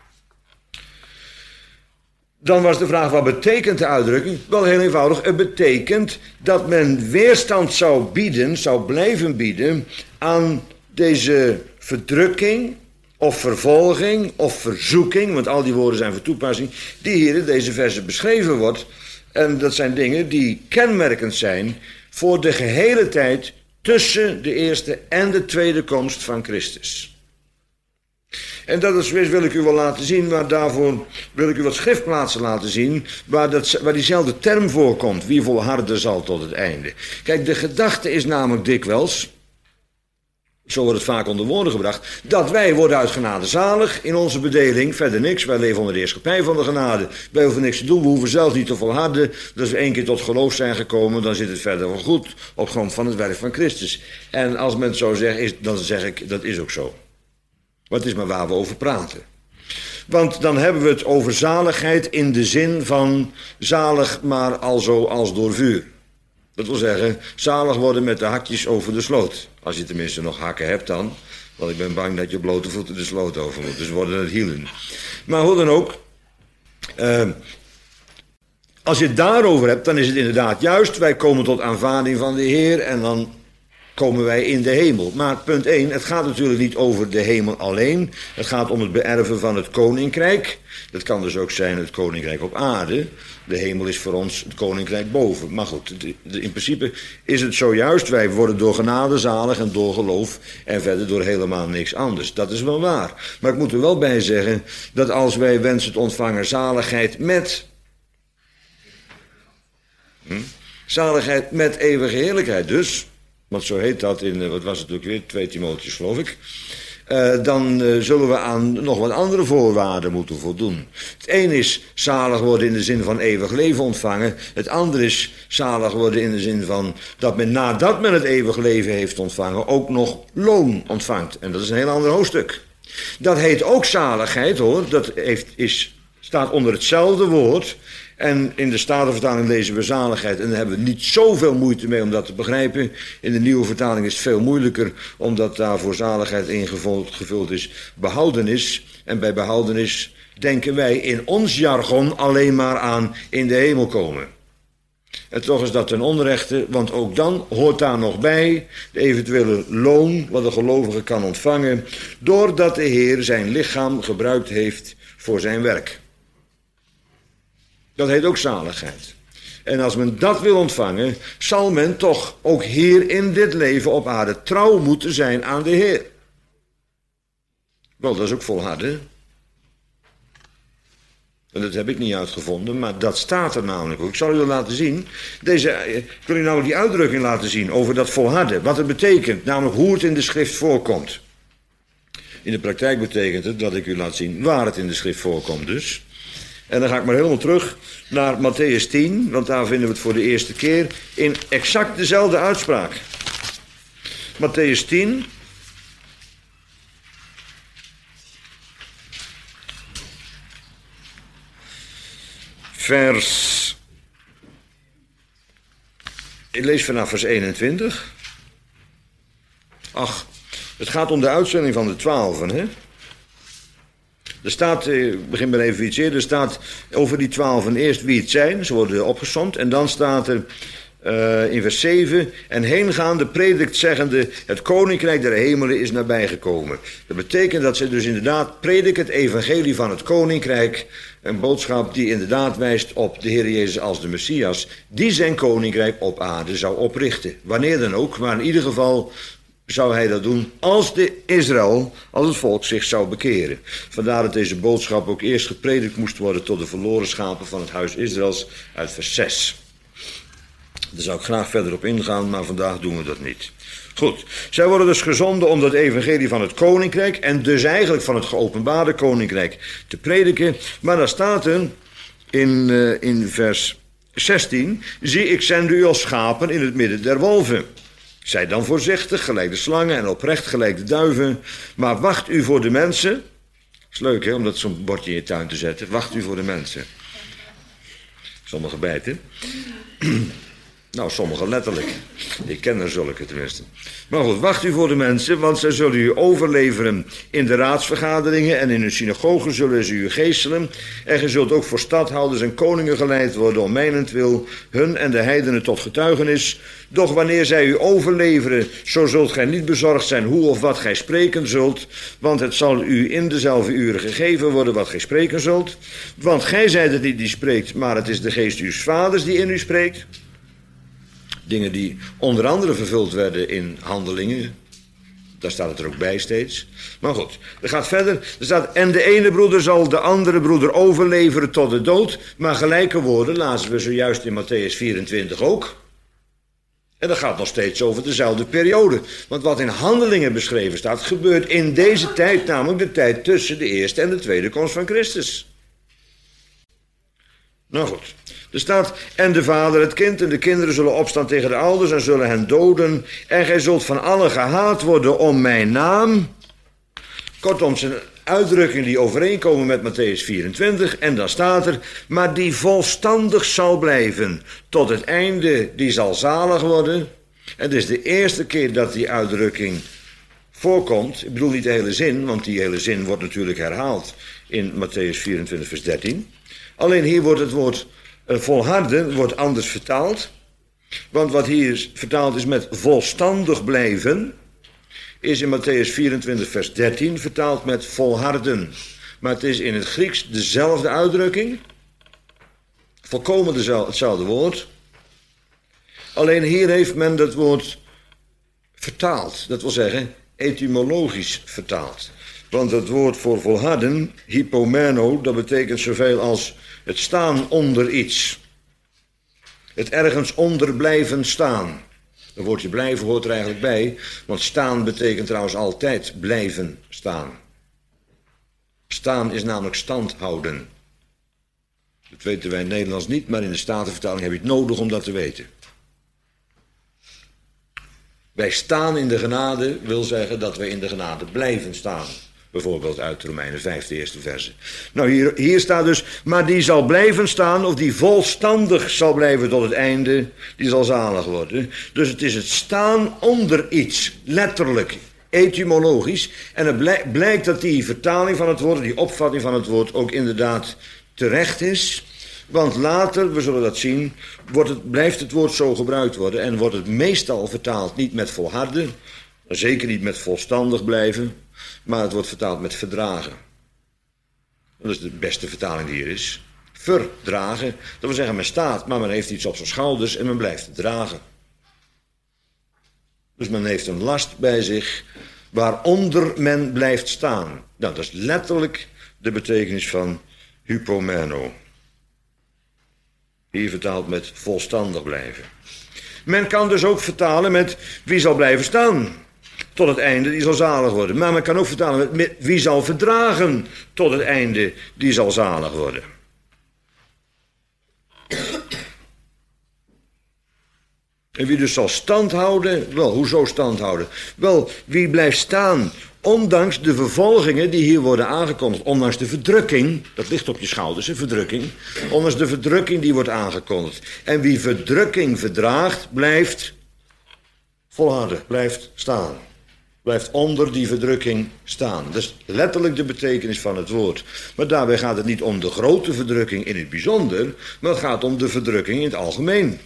Dan was de vraag, wat betekent de uitdrukking? Wel heel eenvoudig, het betekent dat men weerstand zou bieden, zou blijven bieden aan deze verdrukking of vervolging of verzoeking, want al die woorden zijn voor toepassing, die hier in deze verse beschreven wordt. En dat zijn dingen die kenmerkend zijn voor de gehele tijd tussen de eerste en de tweede komst van Christus. En dat is, wil ik u wel laten zien, maar daarvoor wil ik u wat schriftplaatsen laten zien, waar, dat, waar diezelfde term voorkomt, wie volharden zal tot het einde. Kijk, de gedachte is namelijk dikwijls, zo wordt het vaak onder woorden gebracht, dat wij worden uit genade zalig in onze bedeling, verder niks, wij leven onder de heerschappij van de genade, wij hoeven niks te doen, we hoeven zelfs niet te volharden, dat als we één keer tot geloof zijn gekomen, dan zit het verder wel goed, op grond van het werk van Christus. En als men het zo zegt, is, dan zeg ik, dat is ook zo. Maar het is maar waar we over praten. Want dan hebben we het over zaligheid in de zin van zalig maar alzo als door vuur. Dat wil zeggen, zalig worden met de hakjes over de sloot. Als je tenminste nog hakken hebt dan. Want ik ben bang dat je blote voeten de sloot over moet. Dus worden het hielen. Maar hoe dan ook. Uh, als je het daarover hebt, dan is het inderdaad juist. Wij komen tot aanvaarding van de Heer en dan komen wij in de hemel. Maar punt één, het gaat natuurlijk niet over de hemel alleen. Het gaat om het beërven van het koninkrijk. Dat kan dus ook zijn het koninkrijk op aarde. De hemel is voor ons het koninkrijk boven. Maar goed, in principe is het zojuist. Wij worden door genade zalig en door geloof en verder door helemaal niks anders. Dat is wel waar. Maar ik moet er wel bij zeggen dat als wij wensen te ontvangen zaligheid met hm, zaligheid met eeuwige heerlijkheid dus, want zo heet dat in, wat was het ook weer, twee Timotheus geloof ik. Uh, dan uh, zullen we aan nog wat andere voorwaarden moeten voldoen. Het een is zalig worden in de zin van eeuwig leven ontvangen. Het andere is zalig worden in de zin van dat men nadat men het eeuwig leven heeft ontvangen ook nog loon ontvangt. En dat is een heel ander hoofdstuk. Dat heet ook zaligheid hoor. Dat heeft, is, staat onder hetzelfde woord. En in de Statenvertaling lezen we zaligheid. En daar hebben we niet zoveel moeite mee om dat te begrijpen. In de nieuwe vertaling is het veel moeilijker, omdat daar voor zaligheid ingevuld gevuld is behoudenis. En bij behoudenis denken wij in ons jargon alleen maar aan in de hemel komen. En toch is dat ten onrechte, want ook dan hoort daar nog bij de eventuele loon wat de gelovige kan ontvangen, doordat de Heer zijn lichaam gebruikt heeft voor zijn werk. Dat heet ook zaligheid. En als men dat wil ontvangen, zal men toch ook hier in dit leven op aarde trouw moeten zijn aan de Heer. Wel, dat is ook volharden. En dat heb ik niet uitgevonden, maar dat staat er namelijk ook. Ik zal u dat laten zien. Deze, ik wil u nou die uitdrukking laten zien over dat volharden. Wat het betekent, namelijk hoe het in de schrift voorkomt. In de praktijk betekent het dat ik u laat zien waar het in de schrift voorkomt dus. En dan ga ik maar helemaal terug naar Matthäus tien, want daar vinden we het voor de eerste keer in exact dezelfde uitspraak. Matthäus tien. Vers. Ik lees vanaf vers eenentwintig. Ach, het gaat om de uitzending van de twaalfen, hè? Er staat, ik begin maar even iets eerder, er staat over die twaalfen eerst wie het zijn, ze worden opgesomd. En dan staat er uh, in vers zeven, en heengaande predikt zeggende, het koninkrijk der hemelen is nabijgekomen. Dat betekent dat ze dus inderdaad prediken het evangelie van het koninkrijk, een boodschap die inderdaad wijst op de Heer Jezus als de Messias, die zijn koninkrijk op aarde zou oprichten. Wanneer dan ook, maar in ieder geval zou hij dat doen als de Israël, als het volk zich zou bekeren. Vandaar dat deze boodschap ook eerst gepredikt moest worden tot de verloren schapen van het huis Israëls uit vers zes. Daar zou ik graag verder op ingaan, maar vandaag doen we dat niet. Goed, zij worden dus gezonden om dat evangelie van het koninkrijk en dus eigenlijk van het geopenbaarde koninkrijk te prediken. Maar daar staat er in, uh, in vers zestien, zie ik zend u als schapen in het midden der wolven. Zij dan voorzichtig, gelijk de slangen en oprecht gelijk de duiven. Maar wacht u voor de mensen, is leuk, hè, om dat zo'n bordje in je tuin te zetten. Wacht u voor de mensen. Sommige bijten. Nou, sommige letterlijk. Ik ken er zulke tenminste. Maar goed, wacht u voor de mensen, want zij zullen u overleveren in de raadsvergaderingen en in hun synagogen zullen ze u geestelen. En ge zult ook voor stadhouders en koningen geleid worden om mijnentwil, hun en de heidenen tot getuigenis. Doch wanneer zij u overleveren, zo zult gij niet bezorgd zijn hoe of wat gij spreken zult, want het zal u in dezelfde uren gegeven worden wat gij spreken zult. Want gij zijt het niet die spreekt, maar het is de geest uws vaders die in u spreekt. Dingen die onder andere vervuld werden in Handelingen. Daar staat het er ook bij steeds. Maar goed, er gaat verder. Er staat, en de ene broeder zal de andere broeder overleveren tot de dood. Maar gelijke woorden lazen we zojuist in Matthäus vierentwintig ook. En dat gaat nog steeds over dezelfde periode. Want wat in Handelingen beschreven staat, gebeurt in deze tijd, namelijk de tijd tussen de eerste en de tweede komst van Christus. Nou goed. Er staat, en de vader het kind en de kinderen zullen opstaan tegen de ouders en zullen hen doden. En gij zult van allen gehaat worden om mijn naam. Kortom, zijn uitdrukkingen die overeenkomen met Matthäus vierentwintig. En dan staat er, maar die volstandig zal blijven tot het einde, die zal zalig worden. En het is de eerste keer dat die uitdrukking voorkomt. Ik bedoel niet de hele zin, want die hele zin wordt natuurlijk herhaald in Matthäus vierentwintig vers dertien. Alleen hier wordt het woord volharden wordt anders vertaald. Want wat hier vertaald is met volstandig blijven, is in Matthäus vierentwintig vers dertien vertaald met volharden. Maar het is in het Grieks dezelfde uitdrukking. Volkomen hetzelfde woord. Alleen hier heeft men dat woord vertaald. Dat wil zeggen etymologisch vertaald. Want het woord voor volharden, hypomeno, dat betekent zoveel als het staan onder iets. Het ergens onder blijven staan. Een woordje blijven hoort er eigenlijk bij, want staan betekent trouwens altijd blijven staan. Staan is namelijk stand houden. Dat weten wij in het Nederlands niet, maar in de Statenvertaling heb je het nodig om dat te weten. Wij staan in de genade wil zeggen dat wij in de genade blijven staan. Bijvoorbeeld uit Romeinen vijf, de eerste verse. Nou, hier, hier staat dus, maar die zal blijven staan, of die volstandig zal blijven tot het einde, die zal zalig worden. Dus het is het staan onder iets, letterlijk, etymologisch. En het blijk, blijkt dat die vertaling van het woord, die opvatting van het woord, ook inderdaad terecht is. Want later, we zullen dat zien, wordt het, blijft het woord zo gebruikt worden en wordt het meestal vertaald niet met volharden, zeker niet met volstandig blijven, maar het wordt vertaald met verdragen. Dat is de beste vertaling die er is. Verdragen, dat wil zeggen men staat, maar men heeft iets op zijn schouders en men blijft het dragen. Dus men heeft een last bij zich waaronder men blijft staan. Nou, dat is letterlijk de betekenis van hypomeno. Hier vertaald met volstandig blijven. Men kan dus ook vertalen met wie zal blijven staan tot het einde, die zal zalig worden. Maar men kan ook vertalen met, met wie zal verdragen tot het einde, die zal zalig worden. En wie dus zal stand houden, wel, hoezo stand houden? Wel, wie blijft staan, ondanks de vervolgingen die hier worden aangekondigd, ondanks de verdrukking, dat ligt op je schouders, hè, verdrukking, ondanks de verdrukking die wordt aangekondigd. En wie verdrukking verdraagt, blijft volharden, blijft staan. Blijft onder die verdrukking staan. Dat is letterlijk de betekenis van het woord. Maar daarbij gaat het niet om de grote verdrukking in het bijzonder, maar het gaat om de verdrukking in het algemeen.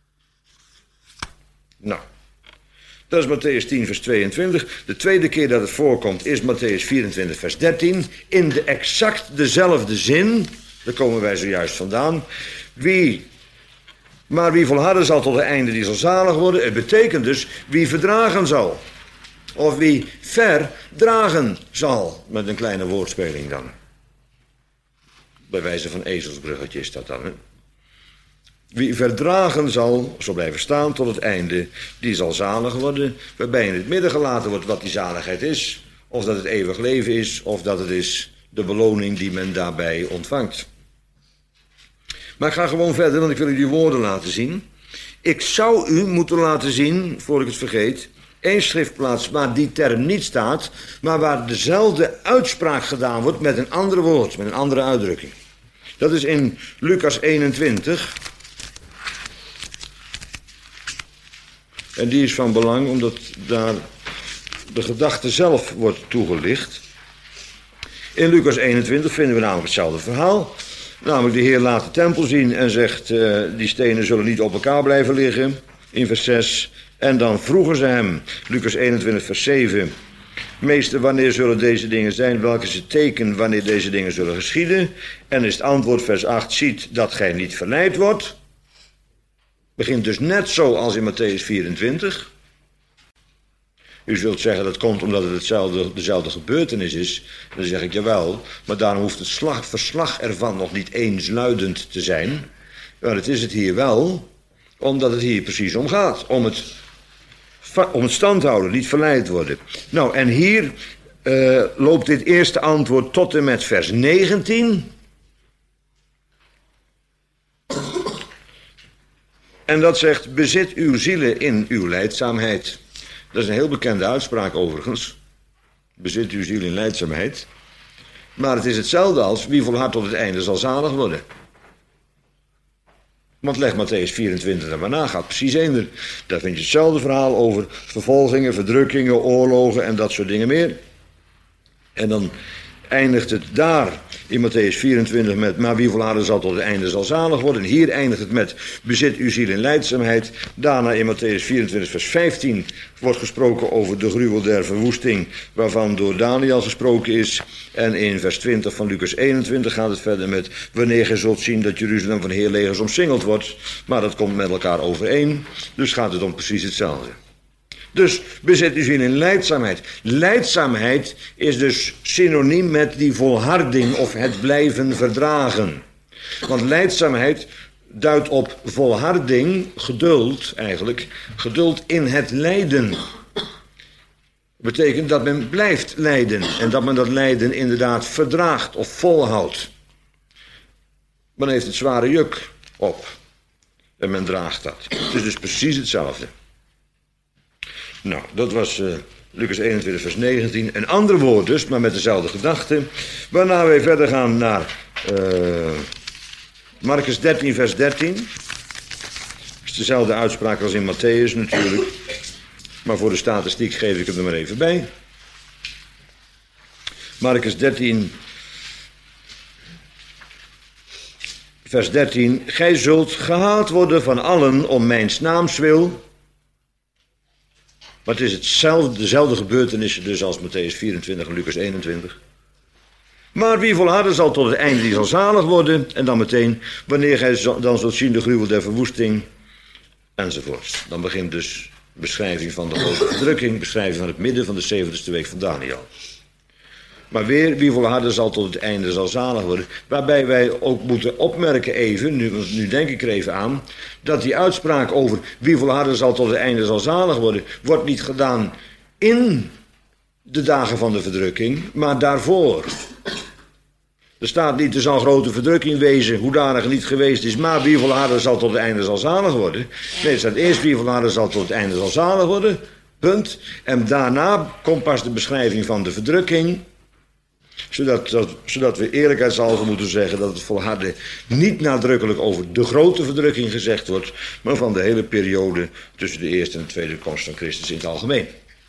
Nou, dat is Matthäus tien vers tweeëntwintig. De tweede keer dat het voorkomt is Matthäus vierentwintig vers dertien. In de exact dezelfde zin, daar komen wij zojuist vandaan. Wie, maar wie volharden zal tot het einde, die zal zalig worden. Het betekent dus wie verdragen zal. Of wie verdragen zal, met een kleine woordspeling dan. Bij wijze van ezelsbruggetje is dat dan, hè? Wie verdragen zal, zo blijven staan tot het einde, die zal zalig worden. Waarbij in het midden gelaten wordt wat die zaligheid is. Of dat het eeuwig leven is, of dat het is de beloning die men daarbij ontvangt. Maar ik ga gewoon verder, want ik wil u die woorden laten zien. Ik zou u moeten laten zien, voor ik het vergeet, Eén schriftplaats waar die term niet staat, maar waar dezelfde uitspraak gedaan wordt met een ander woord, met een andere uitdrukking. Dat is in Lucas eenentwintig. En die is van belang omdat daar de gedachte zelf wordt toegelicht. In Lucas eenentwintig vinden we namelijk hetzelfde verhaal. Namelijk de Heer laat de tempel zien en zegt, uh, die stenen zullen niet op elkaar blijven liggen. In vers zes. En dan vroegen ze hem, Lucas eenentwintig vers zeven. Meester, wanneer zullen deze dingen zijn? Welke is het teken wanneer deze dingen zullen geschieden? En is het antwoord vers acht, ziet dat gij niet verleid wordt. Begint dus net zo als in Matthäus vierentwintig. U zult zeggen dat komt omdat het hetzelfde, dezelfde gebeurtenis is. Dan zeg ik jawel, maar daarom hoeft het slag, verslag ervan nog niet eensluidend te zijn. Maar het is het hier wel, omdat het hier precies om gaat. Om het, om het stand houden, niet verleid worden. Nou, en hier uh, loopt dit eerste antwoord tot en met vers negentien. En dat zegt, bezit uw zielen in uw lijdzaamheid. Dat is een heel bekende uitspraak overigens. Bezit uw ziel in lijdzaamheid. Maar het is hetzelfde als, wie volhardt tot het einde zal zalig worden. Want leg Matthäus vierentwintig er maar na, gaat precies eender. Daar vind je hetzelfde verhaal over vervolgingen, verdrukkingen, oorlogen en dat soort dingen meer. En dan eindigt het daar in Matthäus vierentwintig met, maar wie volharden zal tot het einde zal zalig worden. En hier eindigt het met, bezit uw ziel in lijdzaamheid. Daarna in Matthäus vierentwintig vers vijftien wordt gesproken over de gruwel der verwoesting, waarvan door Daniel gesproken is. En in vers twintig van Lucas eenentwintig gaat het verder met, wanneer gij zult zien dat Jeruzalem van heerlegers omsingeld wordt. Maar dat komt met elkaar overeen, dus gaat het om precies hetzelfde. Dus bezit uw ziel in lijdzaamheid. Lijdzaamheid is dus synoniem met die volharding of het blijven verdragen. Want lijdzaamheid duidt op volharding, geduld eigenlijk, geduld in het lijden. Betekent dat men blijft lijden en dat men dat lijden inderdaad verdraagt of volhoudt. Men heeft het zware juk op en men draagt dat. Het is dus precies hetzelfde. Nou, dat was uh, Lucas eenentwintig vers negentien. Een ander woord dus, maar met dezelfde gedachte. Waarna wij verder gaan naar uh, Marcus dertien vers dertien. Dat is dezelfde uitspraak als in Matthäus natuurlijk. Maar voor de statistiek geef ik het er maar even bij. Marcus dertien vers dertien. Gij zult gehaat worden van allen om mijns naams wil. Maar het is hetzelfde, dezelfde gebeurtenissen dus als Matthäus vierentwintig en Lucas eenentwintig. Maar wie volharden zal tot het einde, die zal zalig worden. En dan meteen, wanneer gij dan zult zien de gruwel der verwoesting, enzovoort. Dan begint dus beschrijving van de grote verdrukking, beschrijving van het midden van de zeventigste week van Daniel. Maar weer, wie volharden zal tot het einde zal zalig worden. Waarbij wij ook moeten opmerken even, nu, nu denk ik er even aan, dat die uitspraak over wie volharden zal tot het einde zal zalig worden, wordt niet gedaan in de dagen van de verdrukking, maar daarvoor. Er staat niet, er zal grote verdrukking wezen, hoedanig niet geweest is, maar wie volharden zal tot het einde zal zalig worden. Nee, er staat eerst wie volharden zal tot het einde zal zalig worden, punt. En daarna komt pas de beschrijving van de verdrukking. Zodat, dat, zodat we eerlijkheidshalve moeten zeggen dat het volharden niet nadrukkelijk over de grote verdrukking gezegd wordt, maar van de hele periode tussen de eerste en de tweede komst van Christus in het algemeen.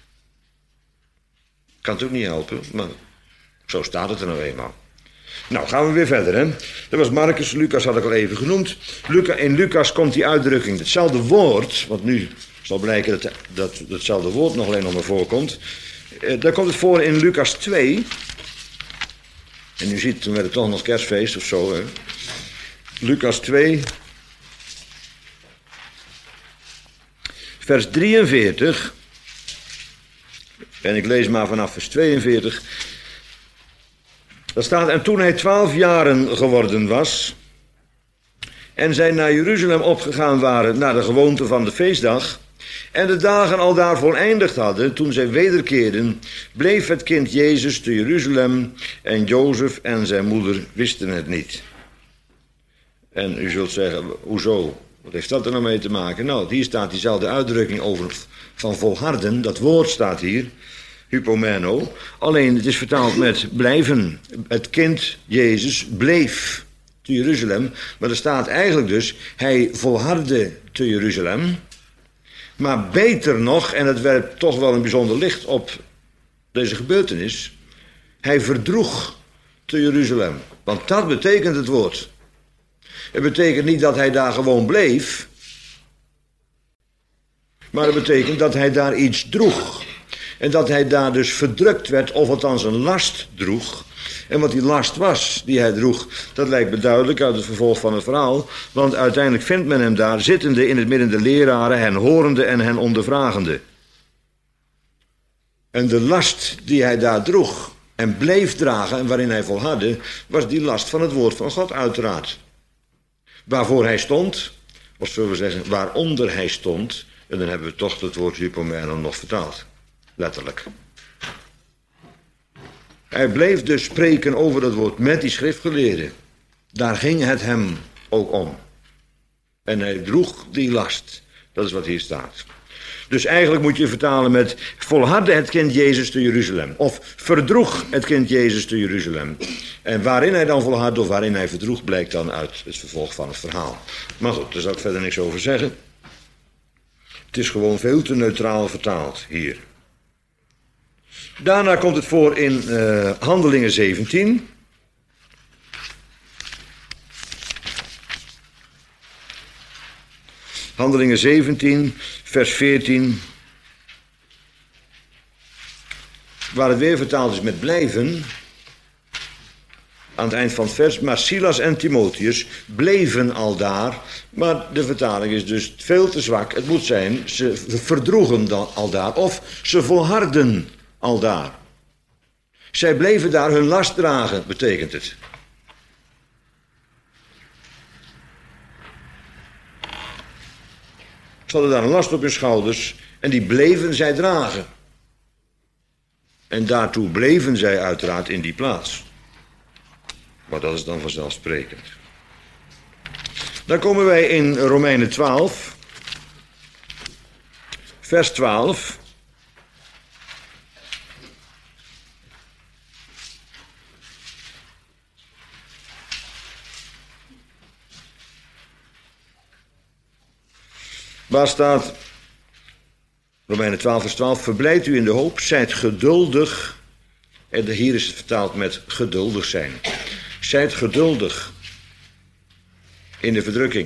Kan het ook niet helpen, maar zo staat het er nou eenmaal. Nou, gaan we weer verder, hè. Dat was Marcus, Lucas had ik al even genoemd. Luca, in Lucas komt die uitdrukking, hetzelfde woord, want nu zal blijken dat, dat hetzelfde woord nog alleen nog maar voorkomt. Eh, daar komt het voor in Lucas twee. En u ziet, toen werd het toch nog kerstfeest of zo, hè. Lucas twee, vers drieënveertig. En ik lees maar vanaf vers tweeënveertig. Daar staat, en toen hij twaalf jaren geworden was, en zij naar Jeruzalem opgegaan waren naar de gewoonte van de feestdag, en de dagen al daar voleindigd hadden, toen zij wederkeerden, bleef het kind Jezus te Jeruzalem, en Jozef en zijn moeder wisten het niet. En u zult zeggen, hoezo Wat heeft dat er nou mee te maken? Nou, hier staat diezelfde uitdrukking over van volharden. Dat woord staat hier, hypomeno. Alleen het is vertaald met blijven. Het kind Jezus bleef te Jeruzalem. Maar er staat eigenlijk dus, hij volhardde te Jeruzalem. Maar beter nog, en het werpt toch wel een bijzonder licht op deze gebeurtenis. Hij verdroeg te Jeruzalem. Want dat betekent het woord. Het betekent niet dat hij daar gewoon bleef. Maar het betekent dat hij daar iets droeg. En dat hij daar dus verdrukt werd, of althans een last droeg. En wat die last was die hij droeg, dat lijkt me duidelijk uit het vervolg van het verhaal. Want uiteindelijk vindt men hem daar zittende in het midden de leraren, hen horende en hen ondervragende. En de last die hij daar droeg en bleef dragen en waarin hij volhardde, was die last van het woord van God uiteraard. Waarvoor hij stond, of zullen we zeggen, waaronder hij stond, en dan hebben we toch het woord hypomeno nog vertaald. Letterlijk. Hij bleef dus spreken over dat woord met die schriftgeleerden. Daar ging het hem ook om. En hij droeg die last. Dat is wat hier staat. Dus eigenlijk moet je vertalen met volhardde het kind Jezus te Jeruzalem. Of verdroeg het kind Jezus te Jeruzalem. En waarin hij dan volhardde of waarin hij verdroeg blijkt dan uit het vervolg van het verhaal. Maar goed, daar zal ik verder niks over zeggen. Het is gewoon veel te neutraal vertaald hier. Daarna komt het voor in uh, Handelingen zeventien. Handelingen zeventien, vers veertien. Waar het weer vertaald is met blijven. Aan het eind van het vers. Maar Silas en Timotheus bleven al daar. Maar de vertaling is dus veel te zwak. Het moet zijn, ze verdroegen dan al daar. Of ze volharden al daar. Zij bleven daar hun last dragen, betekent het. Ze hadden daar een last op hun schouders en die bleven zij dragen. En daartoe bleven zij uiteraard in die plaats. Maar dat is dan vanzelfsprekend. Dan komen wij in Romeinen twaalf, vers twaalf. Waar staat, Romeinen twaalf vers twaalf, verblijd u in de hoop, zijt geduldig. En hier is het vertaald met geduldig zijn. Zijt geduldig in de verdrukking.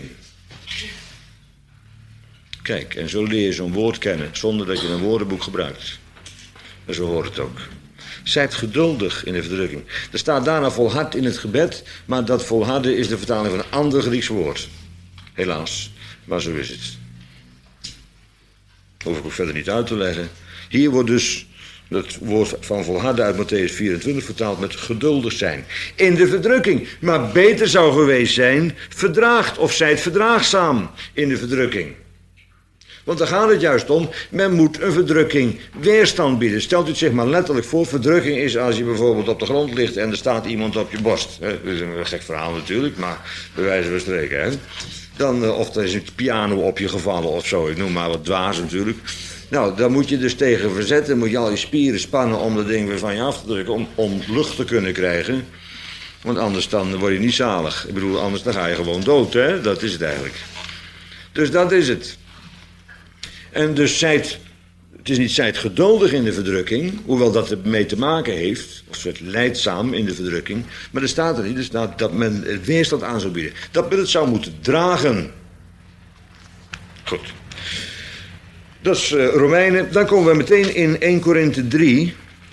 Kijk, en zo leer je zo'n woord kennen, zonder dat je een woordenboek gebruikt. En zo hoort het ook. Zijt geduldig in de verdrukking. Er staat daarna volhard in het gebed, maar dat volharden is de vertaling van een ander Grieks woord. Helaas, maar zo is het. Hoef ik ook verder niet uit te leggen. Hier wordt dus het woord van volharden uit Matthäus vierentwintig vertaald met geduldig zijn. In de verdrukking. Maar beter zou geweest zijn, verdraagt of zijt verdraagzaam in de verdrukking. Want daar gaat het juist om. Men moet een verdrukking weerstand bieden. Stelt u het zich maar letterlijk voor. Verdrukking is als je bijvoorbeeld op de grond ligt en er staat iemand op je borst. Dat is een gek verhaal natuurlijk, maar bij wijze van spreken. Hè? Dan, of er is een piano op je gevallen of zo. Ik noem maar wat dwaas natuurlijk. Nou, daar moet je dus tegen verzetten. Moet je al je spieren spannen om dat ding weer van je af te drukken. Om, om lucht te kunnen krijgen. Want anders dan word je niet zalig. Ik bedoel, anders dan ga je gewoon dood. Hè? Dat is het eigenlijk. Dus dat is het. En dus zijt, het is niet zijt geduldig in de verdrukking. Hoewel dat ermee te maken heeft. Of zijt lijdzaam in de verdrukking. Maar er staat er niet. Er staat dat men weerstand aan zou bieden. Dat men het zou moeten dragen. Goed. Dat is uh, Romeinen. Dan komen we meteen in Eerste Korinthe drie.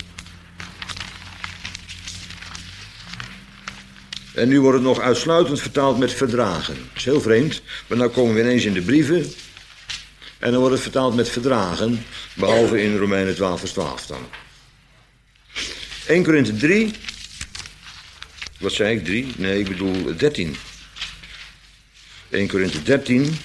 En nu wordt het nog uitsluitend vertaald met verdragen. Dat is heel vreemd. Maar dan komen we ineens in de brieven. En dan wordt het vertaald met verdragen. Behalve in Romeinen twaalf vers twaalf dan. Eerste Korinthe drie. Wat zei ik? drie? Nee, ik bedoel dertien. Eerste Korinthe dertien.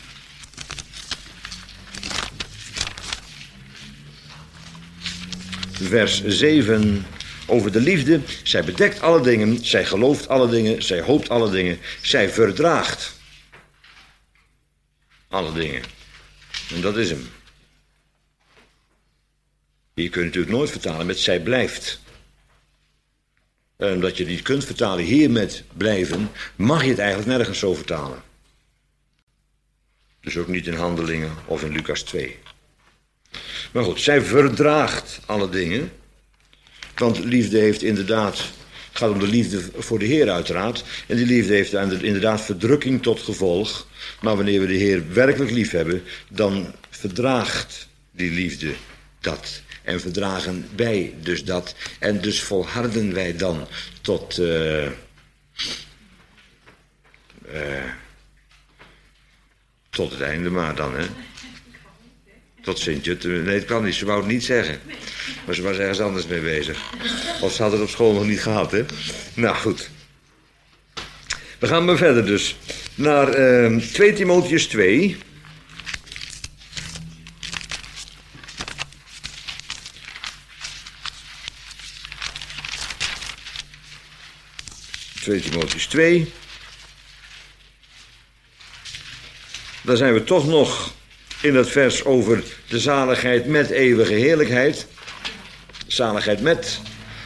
Vers zeven, over de liefde. Zij bedekt alle dingen, zij gelooft alle dingen, zij hoopt alle dingen, zij verdraagt. alle dingen. En dat is hem. Je kunt natuurlijk nooit vertalen met zij blijft. En omdat je niet kunt vertalen hier met blijven, mag je het eigenlijk nergens zo vertalen. Dus ook niet in Handelingen of in Lucas twee. Maar goed, zij verdraagt alle dingen. Want liefde heeft inderdaad, het gaat om de liefde voor de Heer uiteraard. En die liefde heeft inderdaad verdrukking tot gevolg. Maar wanneer we de Heer werkelijk lief hebben, dan verdraagt die liefde dat. En verdragen wij dus dat. En dus volharden wij dan tot... Uh, uh, tot het einde maar dan, hè. Tot Sint-Jutten. Nee, het kan niet. Ze wou het niet zeggen. Maar ze was ergens anders mee bezig. Of ze had het op school nog niet gehad, hè. Nou, goed. We gaan maar verder dus. Naar uh, twee Timotheüs twee... twee Timotheüs twee. Dan zijn we toch nog in dat vers over de zaligheid met eeuwige heerlijkheid. Zaligheid met.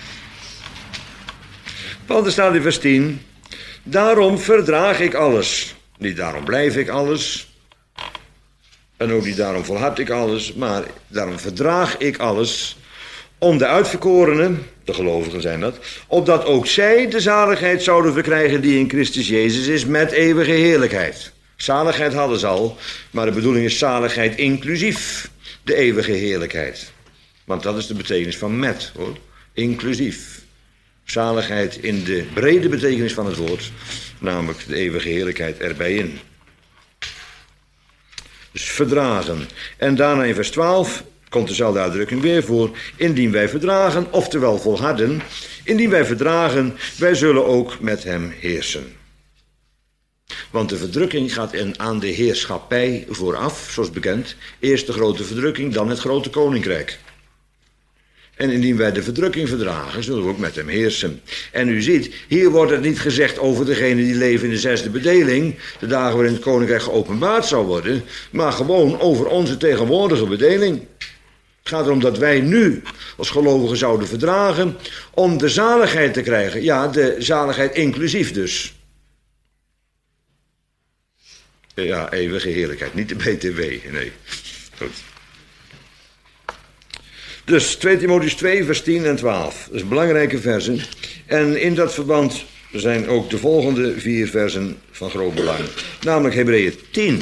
Want er staat in vers tien. Daarom verdraag ik alles. Niet daarom blijf ik alles. En ook niet daarom volhard ik alles. Maar daarom verdraag ik alles. Om de uitverkorenen, de gelovigen zijn dat, opdat ook zij de zaligheid zouden verkrijgen die in Christus Jezus is met eeuwige heerlijkheid. Zaligheid hadden ze al, maar de bedoeling is zaligheid inclusief de eeuwige heerlijkheid. Want dat is de betekenis van met, hoor. Inclusief. Zaligheid in de brede betekenis van het woord, namelijk de eeuwige heerlijkheid erbij in. Dus verdragen. En daarna in vers twaalf... komt dezelfde uitdrukking weer voor. Indien wij verdragen, oftewel volharden. Indien wij verdragen, wij zullen ook met hem heersen. Want de verdrukking gaat in, aan de heerschappij vooraf, zoals bekend. Eerst de grote verdrukking, dan het grote koninkrijk. En indien wij de verdrukking verdragen, zullen we ook met hem heersen. En u ziet, hier wordt het niet gezegd over degenen die leven in de zesde bedeling, de dagen waarin het koninkrijk geopenbaard zal worden, maar gewoon over onze tegenwoordige bedeling. Het gaat erom dat wij nu als gelovigen zouden verdragen om de zaligheid te krijgen. Ja, de zaligheid inclusief dus. Ja, eeuwige heerlijkheid, niet de B T W, nee. Goed. Dus twee Timotheüs twee, vers tien en twaalf. Dat is een belangrijke versen. En in dat verband zijn ook de volgende vier versen van groot belang. Namelijk Hebreeën tien.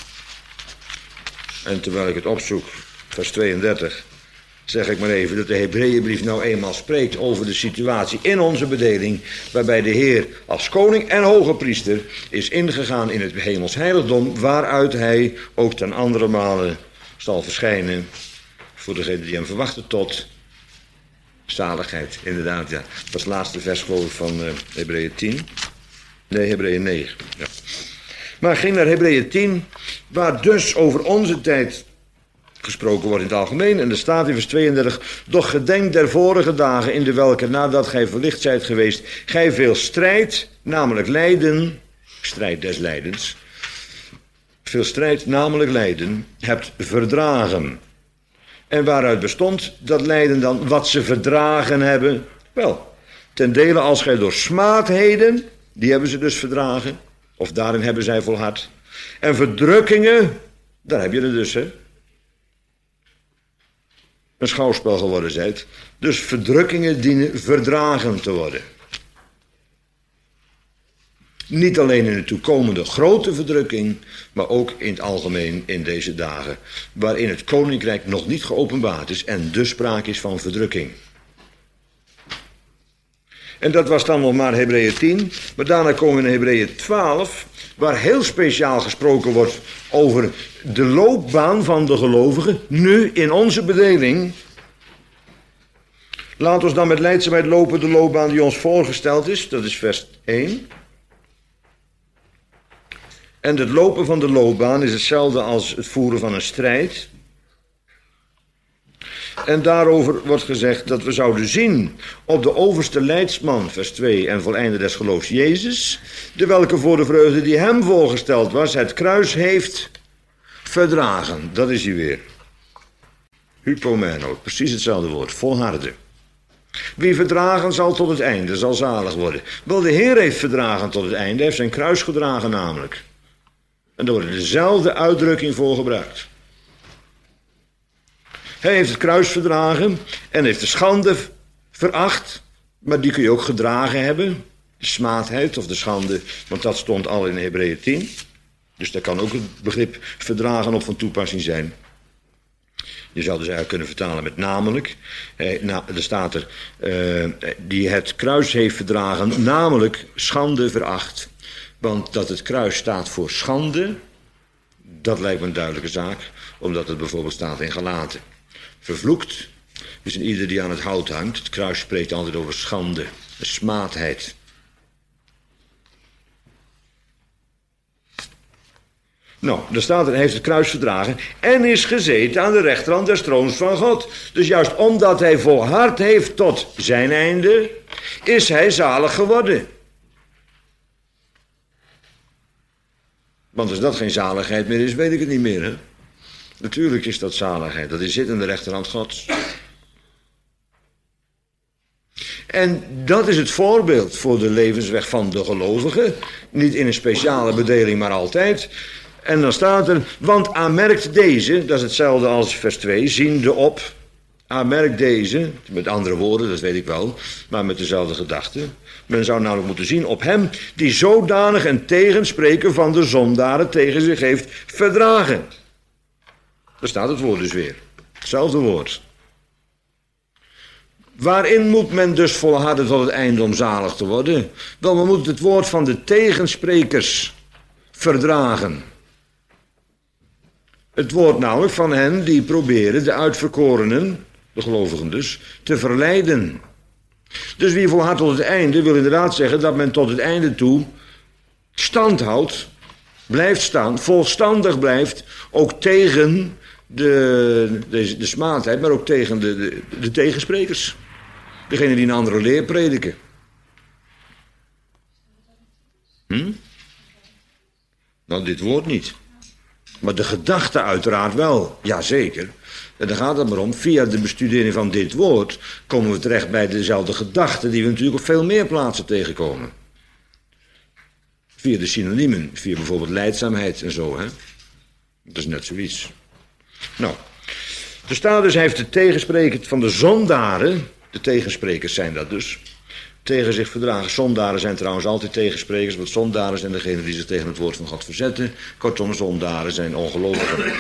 En terwijl ik het opzoek, vers tweeëndertig, zeg ik maar even dat de Hebreeënbrief nou eenmaal spreekt over de situatie in onze bedeling, waarbij de Heer als koning en hoge priester is ingegaan in het hemels heiligdom, waaruit hij ook ten andere male zal verschijnen voor degenen die hem verwachten tot zaligheid. Inderdaad, ja. Dat was het laatste vers geloof ik van uh, Hebreeën tien. Nee, Hebreeën negen. Ja. Maar ging naar Hebreeën tien, waar dus over onze tijd gesproken wordt in het algemeen. En er staat in vers tweeëndertig. Doch gedenk der vorige dagen in de welke nadat gij verlicht zijt geweest, gij veel strijd, namelijk lijden, strijd des lijdens, veel strijd, namelijk lijden, hebt verdragen. En waaruit bestond dat lijden dan? Wat ze verdragen hebben? Wel, ten dele als gij door smaadheden, die hebben ze dus verdragen, of daarin hebben zij volhard. En verdrukkingen, daar heb je het dus, hè. Een schouwspel geworden zijt. Dus verdrukkingen dienen verdragen te worden. Niet alleen in de toekomende grote verdrukking, maar ook in het algemeen in deze dagen, waarin het koninkrijk nog niet geopenbaard is en dus sprake is van verdrukking. En dat was dan nog maar Hebreeën tien, maar daarna komen we in Hebreeën twaalf, waar heel speciaal gesproken wordt over de loopbaan van de gelovigen, nu in onze bedeling. Laat ons dan met lijdzaamheid lopen de loopbaan die ons voorgesteld is, dat is vers één. En het lopen van de loopbaan is hetzelfde als het voeren van een strijd. En daarover wordt gezegd dat we zouden zien op de overste leidsman, vers twee, en voleinde des geloofs Jezus, de welke voor de vreugde die hem voorgesteld was, het kruis heeft Verdragen, dat is hij weer. Hypomeno, precies hetzelfde woord, volharden. Wie verdragen zal tot het einde, zal zalig worden. Wel, de Heer heeft verdragen tot het einde, hij heeft zijn kruis gedragen namelijk. En daar wordt dezelfde uitdrukking voor gebruikt. Hij heeft het kruis verdragen en heeft de schande veracht, maar die kun je ook gedragen hebben. De smaadheid of de schande, want dat stond al in Hebreeën tien. Dus daar kan ook het begrip verdragen op van toepassing zijn. Je zou dus eigenlijk kunnen vertalen met namelijk. Eh, na, er staat er, uh, die het kruis heeft verdragen, namelijk schande veracht. Want dat het kruis staat voor schande, dat lijkt me een duidelijke zaak. Omdat het bijvoorbeeld staat in Galaten. Vervloekt is een ieder die aan het hout hangt. Het kruis spreekt altijd over schande, smaadheid. Nou, daar staat er, hij heeft het kruis verdragen en is gezeten aan de rechterhand des troons van God. Dus juist omdat hij volhard heeft tot zijn einde, is hij zalig geworden. Want als dat geen zaligheid meer is, weet ik het niet meer, hè? Natuurlijk is dat zaligheid, dat is zit aan de rechterhand Gods. En dat is het voorbeeld voor de levensweg van de gelovige. Niet in een speciale bedeling, maar altijd. En dan staat er, want aanmerkt deze, dat is hetzelfde als vers twee, ziende op. Aanmerkt deze, met andere woorden, dat weet ik wel, maar met dezelfde gedachte. Men zou namelijk moeten zien op hem die zodanig een tegenspreker van de zondaren tegen zich heeft verdragen. Daar staat het woord dus weer. Hetzelfde woord. Waarin moet men dus volharden tot het einde om zalig te worden? Wel, men moet het woord van de tegensprekers verdragen. Het woord namelijk van hen die proberen de uitverkorenen, de gelovigen dus, te verleiden. Dus wie volhardt tot het einde wil inderdaad zeggen dat men tot het einde toe stand houdt, blijft staan, volstandig blijft, ook tegen de, de, de smaadheid, maar ook tegen de, de, de tegensprekers. Degene die een andere leer prediken. Hm? Nou, dit woord niet. Maar de gedachte uiteraard wel, jazeker. En dan gaat het maar om, via de bestudering van dit woord komen we terecht bij dezelfde gedachte die we natuurlijk op veel meer plaatsen tegenkomen. Via de synoniemen, via bijvoorbeeld lijdzaamheid en zo, hè. Dat is net zoiets. Nou, er staat dus, hij heeft de tegenspreker van de zondaren, de tegensprekers zijn dat dus, tegen zich verdragen. Zondaren zijn trouwens altijd tegensprekers, want zondaren zijn degenen die zich tegen het woord van God verzetten. Kortom, zondaren zijn ongelovigen.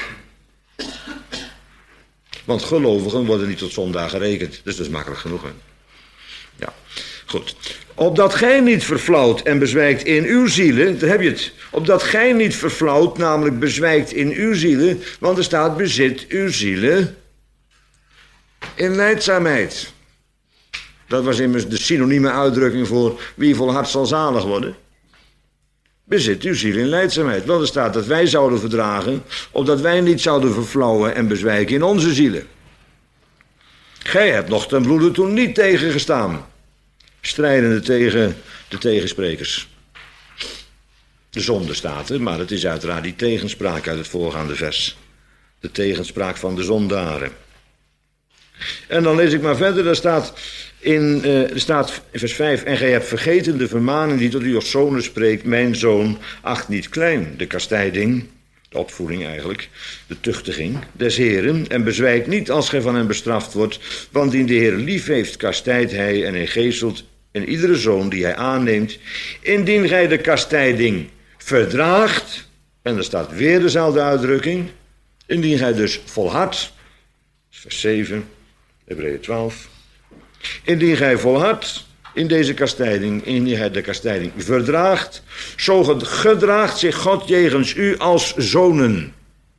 Want gelovigen worden niet tot zondaar gerekend, dus dat is makkelijk genoeg, hè. Ja, goed. Opdat gij niet verflauwt en bezwijkt in uw zielen, daar heb je het. Opdat gij niet verflauwt, namelijk bezwijkt in uw zielen, want er staat bezit uw zielen in lijdzaamheid. Dat was immers de synonieme uitdrukking voor wie volhard zal zalig worden. Bezit uw ziel in lijdzaamheid. Wel, er staat dat wij zouden verdragen, opdat wij niet zouden verflauwen en bezwijken in onze zielen. Gij hebt nog ten bloede toen niet tegengestaan, strijdende tegen de tegensprekers. De zonde staat er, maar het is uiteraard die tegenspraak uit het voorgaande vers. De tegenspraak van de zondaren. En dan lees ik maar verder, daar staat in, uh, er staat in vers vijf, en gij hebt vergeten de vermaning die tot u als zonen spreekt, mijn zoon, acht niet klein, de kastijding, de opvoeding eigenlijk, de tuchtiging des Heren, en bezwijkt niet als gij van hem bestraft wordt, want indien de Heer lief heeft, kastijdt hij en hij geestelt en iedere zoon die hij aanneemt, indien gij de kastijding verdraagt, en er staat weer dezelfde uitdrukking, indien gij dus volhardt, vers zeven, Hebreeën twaalf, indien gij volhardt in deze kastijding, indien gij de kastijding verdraagt, zo gedraagt zich God jegens u als zonen.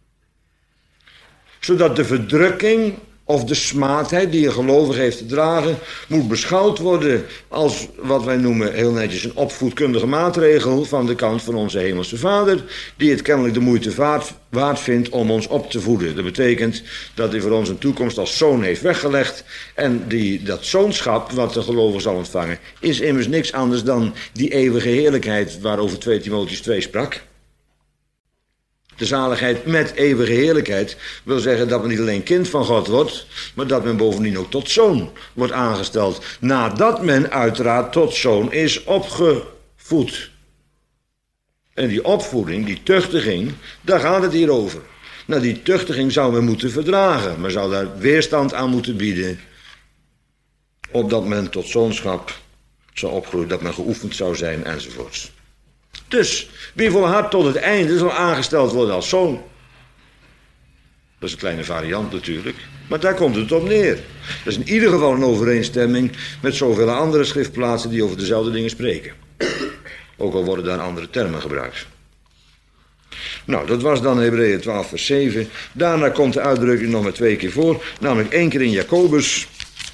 Zodat de verdrukking of de smaadheid die een gelovige heeft te dragen, moet beschouwd worden als wat wij noemen heel netjes een opvoedkundige maatregel van de kant van onze hemelse Vader, die het kennelijk de moeite waard, waard vindt om ons op te voeden. Dat betekent dat hij voor ons een toekomst als zoon heeft weggelegd en die, dat zoonschap wat de gelovige zal ontvangen is immers niks anders dan die eeuwige heerlijkheid waarover twee Timotheüs twee sprak. De zaligheid met eeuwige heerlijkheid wil zeggen dat men niet alleen kind van God wordt, maar dat men bovendien ook tot zoon wordt aangesteld. Nadat men uiteraard tot zoon is opgevoed. En die opvoeding, die tuchtiging, daar gaat het hier over. Nou, die tuchtiging zou men moeten verdragen. Men zou daar weerstand aan moeten bieden. Opdat men tot zoonschap zou opgroeien, dat men geoefend zou zijn enzovoorts. Dus, wie volhardt tot het einde zal aangesteld worden als zoon. Dat is een kleine variant natuurlijk, maar daar komt het op neer. Dat is in ieder geval een overeenstemming met zoveel andere schriftplaatsen die over dezelfde dingen spreken. Ook al worden daar andere termen gebruikt. Nou, dat was dan Hebreeën twaalf vers zeven. Daarna komt de uitdrukking nog maar twee keer voor, namelijk één keer in Jacobus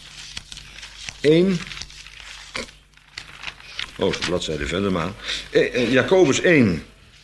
één. Oh, de bladzijde verder maar. Eh, Jacobus één,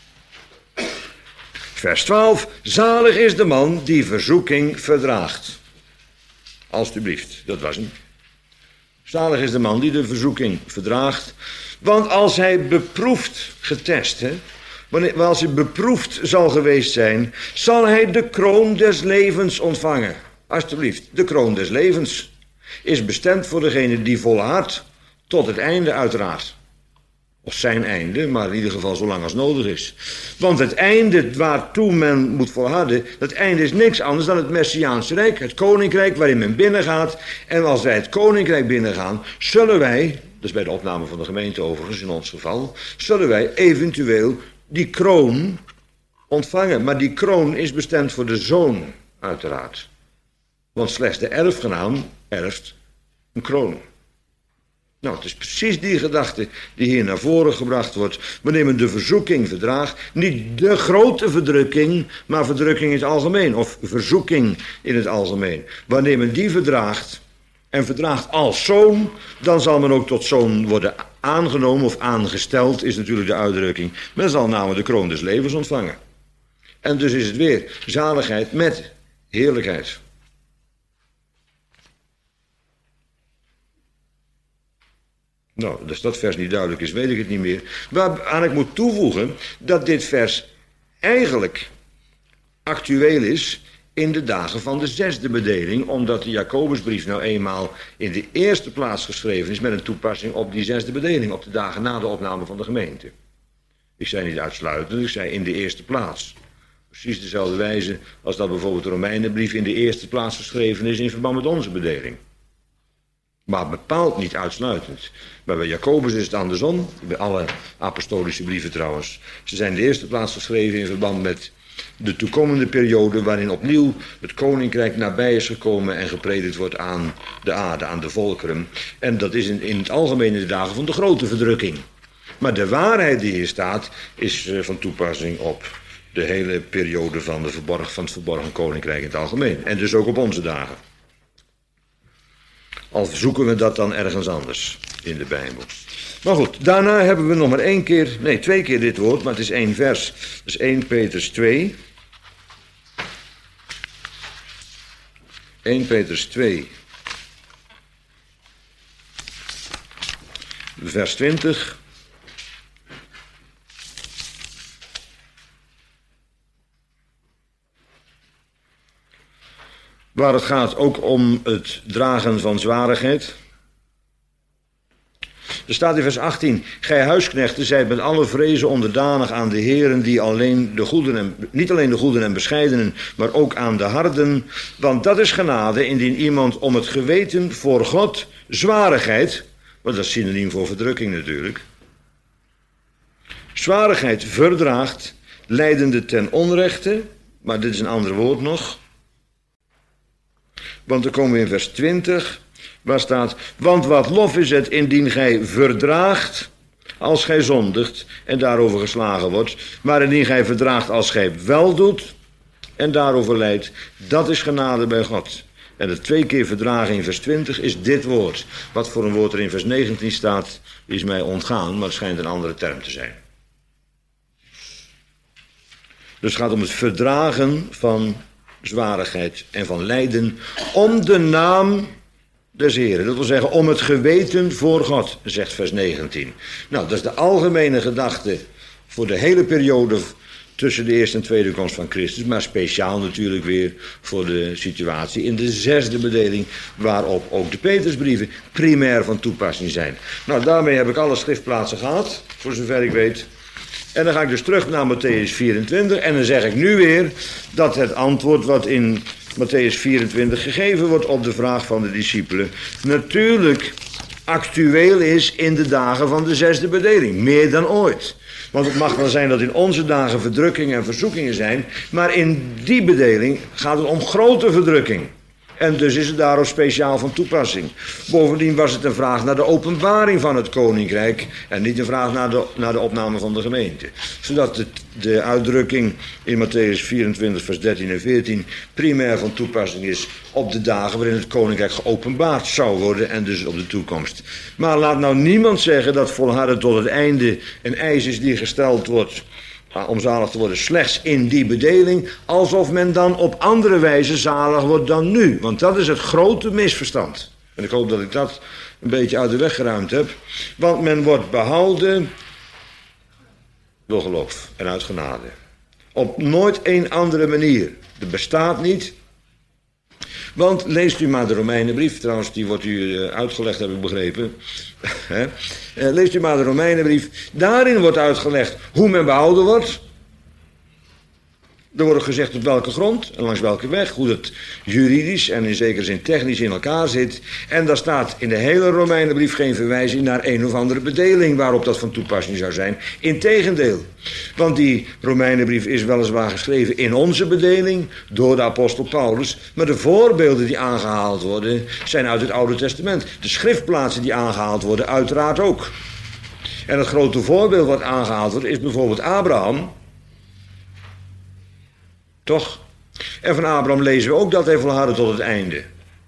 vers twaalf. Zalig is de man die verzoeking verdraagt. Alsjeblieft, dat was hem. Zalig is de man die de verzoeking verdraagt. Want als hij beproefd, getest, hè, wanneer, als hij beproefd zal geweest zijn, zal hij de kroon des levens ontvangen. Alsjeblieft, de kroon des levens is bestemd voor degene die volhardt tot het einde uiteraard. Of zijn einde, maar in ieder geval zo lang als nodig is. Want het einde waartoe men moet volharden, dat einde is niks anders dan het Messiaanse Rijk. Het koninkrijk waarin men binnengaat. En als wij het koninkrijk binnengaan, zullen wij, dat is bij de opname van de gemeente overigens in ons geval, zullen wij eventueel die kroon ontvangen. Maar die kroon is bestemd voor de zoon, uiteraard. Want slechts de erfgenaam erft een kroon. Nou, het is precies die gedachte die hier naar voren gebracht wordt. Wanneer men de verzoeking verdraagt, niet de grote verdrukking, maar verdrukking in het algemeen, of verzoeking in het algemeen. Wanneer men die verdraagt en verdraagt als zoon, dan zal men ook tot zoon worden aangenomen of aangesteld, is natuurlijk de uitdrukking. Men zal namelijk de kroon des levens ontvangen. En dus is het weer zaligheid met heerlijkheid. Nou, als dat vers niet duidelijk is, weet ik het niet meer. Waaraan ik moet toevoegen dat dit vers eigenlijk actueel is in de dagen van de zesde bedeling, omdat de Jacobusbrief nou eenmaal in de eerste plaats geschreven is met een toepassing op die zesde bedeling, op de dagen na de opname van de gemeente. Ik zei niet uitsluitend, ik zei in de eerste plaats. Precies dezelfde wijze als dat bijvoorbeeld de Romeinenbrief in de eerste plaats geschreven is in verband met onze bedeling. Maar bepaald niet uitsluitend. Maar bij Jacobus is het andersom. Bij alle apostolische brieven trouwens. Ze zijn in de eerste plaats geschreven in verband met de toekomende periode waarin opnieuw het koninkrijk nabij is gekomen en gepredikt wordt aan de aarde, aan de volkeren. En dat is in, in het algemeen in de dagen van de grote verdrukking. Maar de waarheid die hier staat is uh, van toepassing op de hele periode van, de verborgen, van het verborgen koninkrijk in het algemeen. En dus ook op onze dagen. Al zoeken we dat dan ergens anders in de Bijbel. Maar goed, daarna hebben we nog maar één keer, nee twee keer dit woord, maar het is één vers. Dat is eerste Petrus twee. eerste Petrus twee. Vers twintig. Waar het gaat ook om het dragen van zwarigheid. Er staat in vers achttien. Gij huisknechten zijt met alle vrezen onderdanig aan de heren die alleen de goeden en, niet alleen de goeden en bescheidenen, maar ook aan de harden. Want dat is genade indien iemand om het geweten voor God zwarigheid, want dat is synoniem voor verdrukking natuurlijk, zwarigheid verdraagt, leidende ten onrechte, maar dit is een ander woord nog. Want dan komen we in vers twintig, waar staat, want wat lof is het indien gij verdraagt als gij zondigt en daarover geslagen wordt, maar indien gij verdraagt als gij wel doet en daarover lijdt, dat is genade bij God. En het twee keer verdragen in vers twintig is dit woord. Wat voor een woord er in vers negentien staat, is mij ontgaan, maar het schijnt een andere term te zijn. Dus het gaat om het verdragen van zwarigheid en van lijden om de naam des Heren. Dat wil zeggen om het geweten voor God, zegt vers negentien. Nou, dat is de algemene gedachte voor de hele periode tussen de eerste en tweede komst van Christus, maar speciaal natuurlijk weer voor de situatie in de zesde bedeling, waarop ook de Petersbrieven primair van toepassing zijn. Nou, daarmee heb ik alle schriftplaatsen gehad, voor zover ik weet. En dan ga ik dus terug naar Mattheüs vierentwintig en dan zeg ik nu weer dat het antwoord wat in Mattheüs vierentwintig gegeven wordt op de vraag van de discipelen natuurlijk actueel is in de dagen van de zesde bedeling, meer dan ooit. Want het mag wel zijn dat in onze dagen verdrukkingen en verzoekingen zijn, maar in die bedeling gaat het om grote verdrukking. En dus is het daarop speciaal van toepassing. Bovendien was het een vraag naar de openbaring van het koninkrijk en niet een vraag naar de, naar de opname van de gemeente. Zodat de, de uitdrukking in Mattheüs vierentwintig vers dertien en veertien primair van toepassing is op de dagen waarin het koninkrijk geopenbaard zou worden en dus op de toekomst. Maar laat nou niemand zeggen dat volharden tot het einde een eis is die gesteld wordt om zalig te worden slechts in die bedeling, alsof men dan op andere wijze zalig wordt dan nu. Want dat is het grote misverstand. En ik hoop dat ik dat een beetje uit de weg geruimd heb. Want men wordt behouden door geloof en uit genade. Op nooit een andere manier. Er bestaat niet. Want leest u maar de Romeinenbrief, trouwens die wordt u uitgelegd, heb ik begrepen. Leest u maar de Romeinenbrief. Daarin wordt uitgelegd hoe men behouden wordt. Er wordt gezegd op welke grond en langs welke weg, hoe het juridisch en in zekere zin technisch in elkaar zit. En daar staat in de hele Romeinenbrief geen verwijzing naar een of andere bedeling waarop dat van toepassing zou zijn. Integendeel, want die Romeinenbrief is weliswaar geschreven in onze bedeling door de apostel Paulus, maar de voorbeelden die aangehaald worden zijn uit het Oude Testament. De schriftplaatsen die aangehaald worden uiteraard ook. En het grote voorbeeld wat aangehaald wordt is bijvoorbeeld Abraham. Toch? En van Abraham lezen we ook dat hij volhardde tot het einde.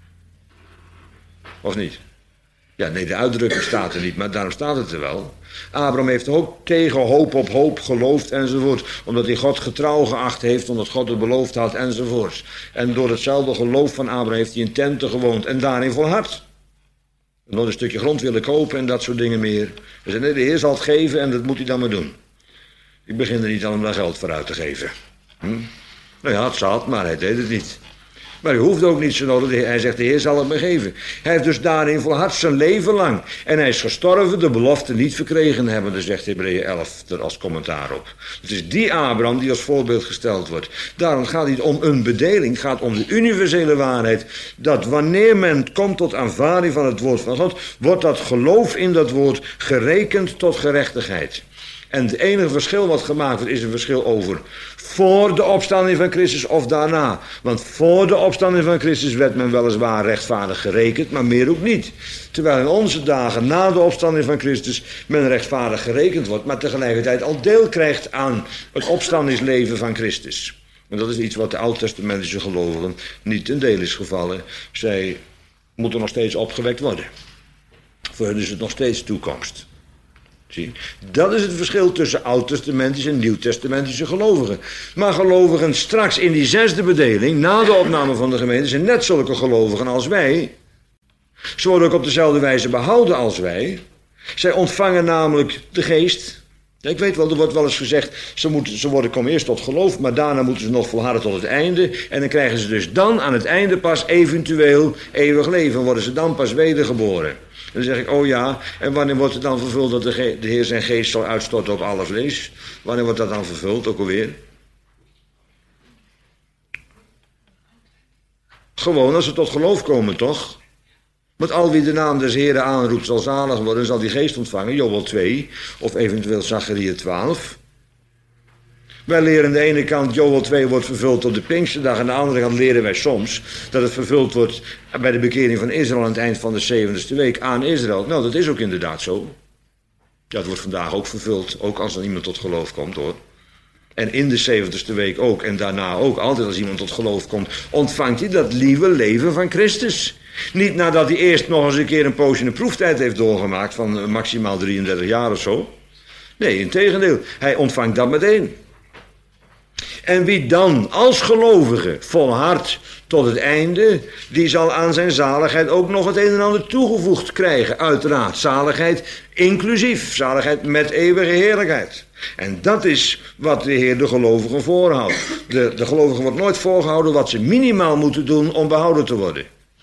Of niet? Ja, nee, de uitdrukking staat er niet, maar daarom staat het er wel. Abraham heeft ook tegen hoop op hoop geloofd enzovoort. Omdat hij God getrouw geacht heeft, omdat God het beloofd had enzovoort. En door hetzelfde geloof van Abraham heeft hij in tenten gewoond en daarin volhard. En nog een stukje grond willen kopen en dat soort dingen meer. We zeggen, nee, de Heer zal het geven en dat moet hij dan maar doen. Ik begin er niet aan om daar geld voor uit te geven. Hm? Nou ja, het zat, maar hij deed het niet. Maar hij hoeft ook niet zo nodig. Hij zegt, de Heer zal het me geven. Hij heeft dus daarin volhard zijn leven lang. En hij is gestorven, de belofte niet verkregen hebben. Dat zegt Hebreeën elf er als commentaar op. Het is die Abraham die als voorbeeld gesteld wordt. Daarom gaat het niet om een bedeling. Het gaat om de universele waarheid. Dat wanneer men komt tot aanvaarding van het woord van God, wordt dat geloof in dat woord gerekend tot gerechtigheid. En het enige verschil wat gemaakt wordt is een verschil over voor de opstanding van Christus of daarna. Want voor de opstanding van Christus werd men weliswaar rechtvaardig gerekend, maar meer ook niet. Terwijl in onze dagen na de opstanding van Christus men rechtvaardig gerekend wordt, maar tegelijkertijd al deel krijgt aan het opstandingsleven van Christus. En dat is iets wat de oud-testamentische gelovigen niet ten deel is gevallen. Zij moeten nog steeds opgewekt worden. Voor hen is het nog steeds toekomst. Zie? Dat is het verschil tussen oud-testamentische en nieuw-testamentische gelovigen. Maar gelovigen straks in die zesde bedeling, na de opname van de gemeente, zijn net zulke gelovigen als wij. Ze worden ook op dezelfde wijze behouden als wij. Zij ontvangen namelijk de geest. Ja, ik weet wel, er wordt wel eens gezegd, ze, moeten, ze worden, komen eerst tot geloof, maar daarna moeten ze nog volharden tot het einde. En dan krijgen ze dus dan aan het einde pas eventueel eeuwig leven. Worden ze dan pas wedergeboren. En dan zeg ik, oh ja, en wanneer wordt het dan vervuld dat de, ge- de Heer zijn geest zal uitstorten op alle vlees? Wanneer wordt dat dan vervuld, ook alweer? Gewoon als ze tot geloof komen, toch? Want al wie de naam des Heeren aanroept zal zalig worden, zal die geest ontvangen, Joël twee, of eventueel Zachariah twaalf. Wij leren aan de ene kant, Joël twee wordt vervuld op de Pinksterdag, aan de andere kant leren wij soms dat het vervuld wordt bij de bekering van Israël aan het eind van de zeventigste week aan Israël. Nou, dat is ook inderdaad zo. Ja, het wordt vandaag ook vervuld, ook als er iemand tot geloof komt, hoor. En in de zeventigste week ook, en daarna ook, altijd als iemand tot geloof komt, ontvangt hij dat nieuwe leven van Christus. Niet nadat hij eerst nog eens een keer een poosje een proeftijd heeft doorgemaakt van maximaal drieëndertig jaar of zo. Nee, integendeel, hij ontvangt dat meteen. En wie dan als gelovige volhardt tot het einde, die zal aan zijn zaligheid ook nog het een en ander toegevoegd krijgen. Uiteraard, zaligheid inclusief, zaligheid met eeuwige heerlijkheid. En dat is wat de Heer de gelovigen voorhoudt. De, de gelovigen wordt nooit voorgehouden wat ze minimaal moeten doen om behouden te worden.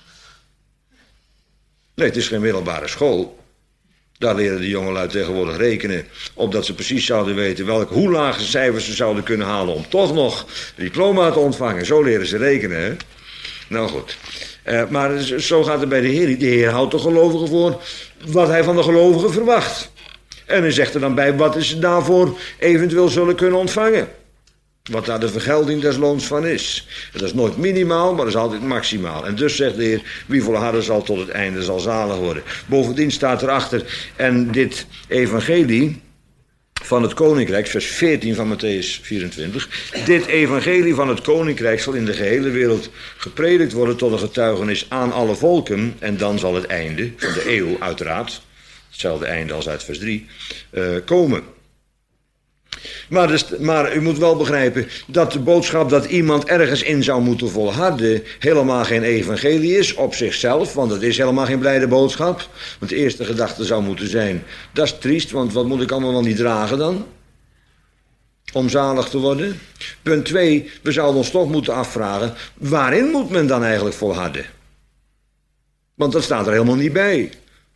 Nee, het is geen middelbare school. Daar leren de jongelui tegenwoordig rekenen, opdat ze precies zouden weten welke, hoe lage cijfers ze zouden kunnen halen om toch nog een diploma te ontvangen. Zo leren ze rekenen, hè? Nou goed. Uh, maar zo gaat het bij de Heer. De Heer houdt de gelovigen voor wat hij van de gelovigen verwacht. En hij zegt er dan bij wat ze daarvoor eventueel zullen kunnen ontvangen. Wat daar de vergelding des loons van is. Dat is nooit minimaal, maar dat is altijd maximaal. En dus zegt de Heer, wie volharden zal tot het einde zal zalig worden. Bovendien staat erachter, en dit evangelie van het koninkrijk, vers veertien van Mattheüs vierentwintig. Dit evangelie van het koninkrijk zal in de gehele wereld gepredikt worden tot een getuigenis aan alle volken. En dan zal het einde van de eeuw uiteraard, hetzelfde einde als uit vers drie, uh, komen. Maar, dus, maar u moet wel begrijpen dat de boodschap dat iemand ergens in zou moeten volharden helemaal geen evangelie is op zichzelf, want het is helemaal geen blijde boodschap. Want de eerste gedachte zou moeten zijn, dat is triest, want wat moet ik allemaal wel niet dragen dan? Om zalig te worden. Punt twee, we zouden ons toch moeten afvragen, waarin moet men dan eigenlijk volharden? Want dat staat er helemaal niet bij.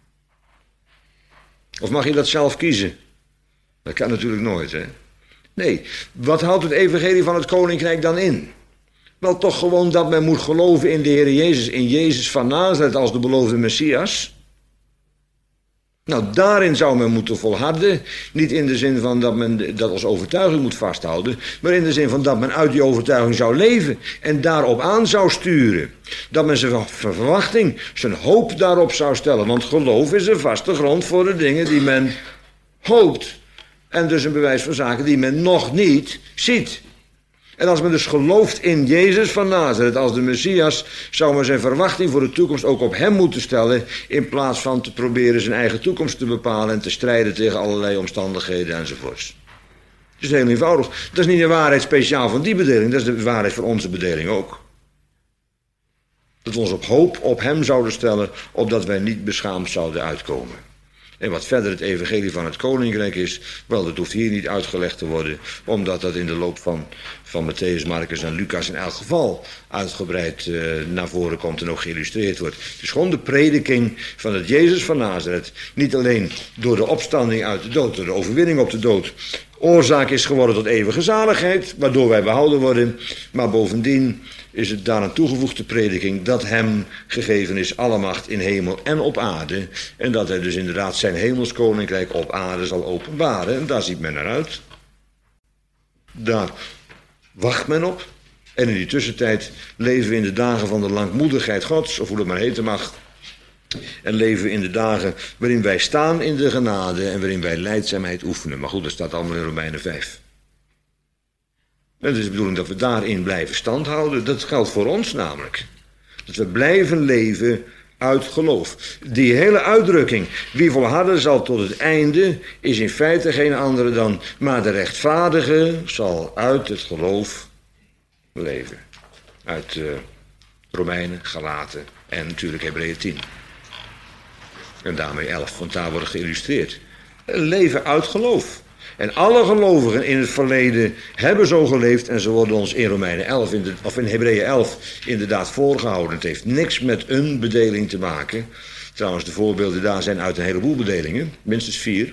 Of mag je dat zelf kiezen? Dat kan natuurlijk nooit, hè? Nee, wat houdt het evangelie van het koninkrijk dan in? Wel toch gewoon dat men moet geloven in de Heer Jezus, in Jezus van Nazareth als de beloofde Messias. Nou, daarin zou men moeten volharden. Niet in de zin van dat men dat als overtuiging moet vasthouden, maar in de zin van dat men uit die overtuiging zou leven en daarop aan zou sturen. Dat men zijn verwachting, zijn hoop daarop zou stellen. Want geloof is een vaste grond voor de dingen die men hoopt. En dus een bewijs van zaken die men nog niet ziet. En als men dus gelooft in Jezus van Nazareth als de Messias, zou men zijn verwachting voor de toekomst ook op hem moeten stellen, in plaats van te proberen zijn eigen toekomst te bepalen en te strijden tegen allerlei omstandigheden enzovoorts. Het is heel eenvoudig. Dat is niet de waarheid speciaal van die bedeling, dat is de waarheid van onze bedeling ook. Dat we ons op hoop op hem zouden stellen, opdat wij niet beschaamd zouden uitkomen. En wat verder het evangelie van het koninkrijk is, wel, dat hoeft hier niet uitgelegd te worden, omdat dat in de loop van, van Mattheüs, Marcus en Lucas in elk geval uitgebreid uh, naar voren komt en ook geïllustreerd wordt. Het is gewoon de prediking van het Jezus van Nazareth, niet alleen door de opstanding uit de dood, door de overwinning op de dood, oorzaak is geworden tot eeuwige zaligheid, waardoor wij behouden worden, maar bovendien is het daaraan toegevoegde prediking dat hem gegeven is alle macht in hemel en op aarde. En dat hij dus inderdaad zijn hemelskoninkrijk op aarde zal openbaren. En daar ziet men naar uit. Daar wacht men op. En in die tussentijd leven we in de dagen van de langmoedigheid Gods, of hoe dat maar heten mag. En leven we in de dagen waarin wij staan in de genade en waarin wij lijdzaamheid oefenen. Maar goed, dat staat allemaal in Romeinen vijf. En het is de bedoeling dat we daarin blijven standhouden. Dat geldt voor ons namelijk. Dat we blijven leven uit geloof. Die hele uitdrukking, wie volharden zal tot het einde, is in feite geen andere dan, maar de rechtvaardige zal uit het geloof leven. Uit uh, Romeinen, Galaten en natuurlijk Hebreeën tien. En daarmee elf, want daar wordt geïllustreerd. Leven uit geloof. En alle gelovigen in het verleden hebben zo geleefd en ze worden ons in Romeinen elf, in de, of in Hebreeën elf inderdaad voorgehouden. Het heeft niks met een bedeling te maken. Trouwens, de voorbeelden daar zijn uit een heleboel bedelingen, minstens vier.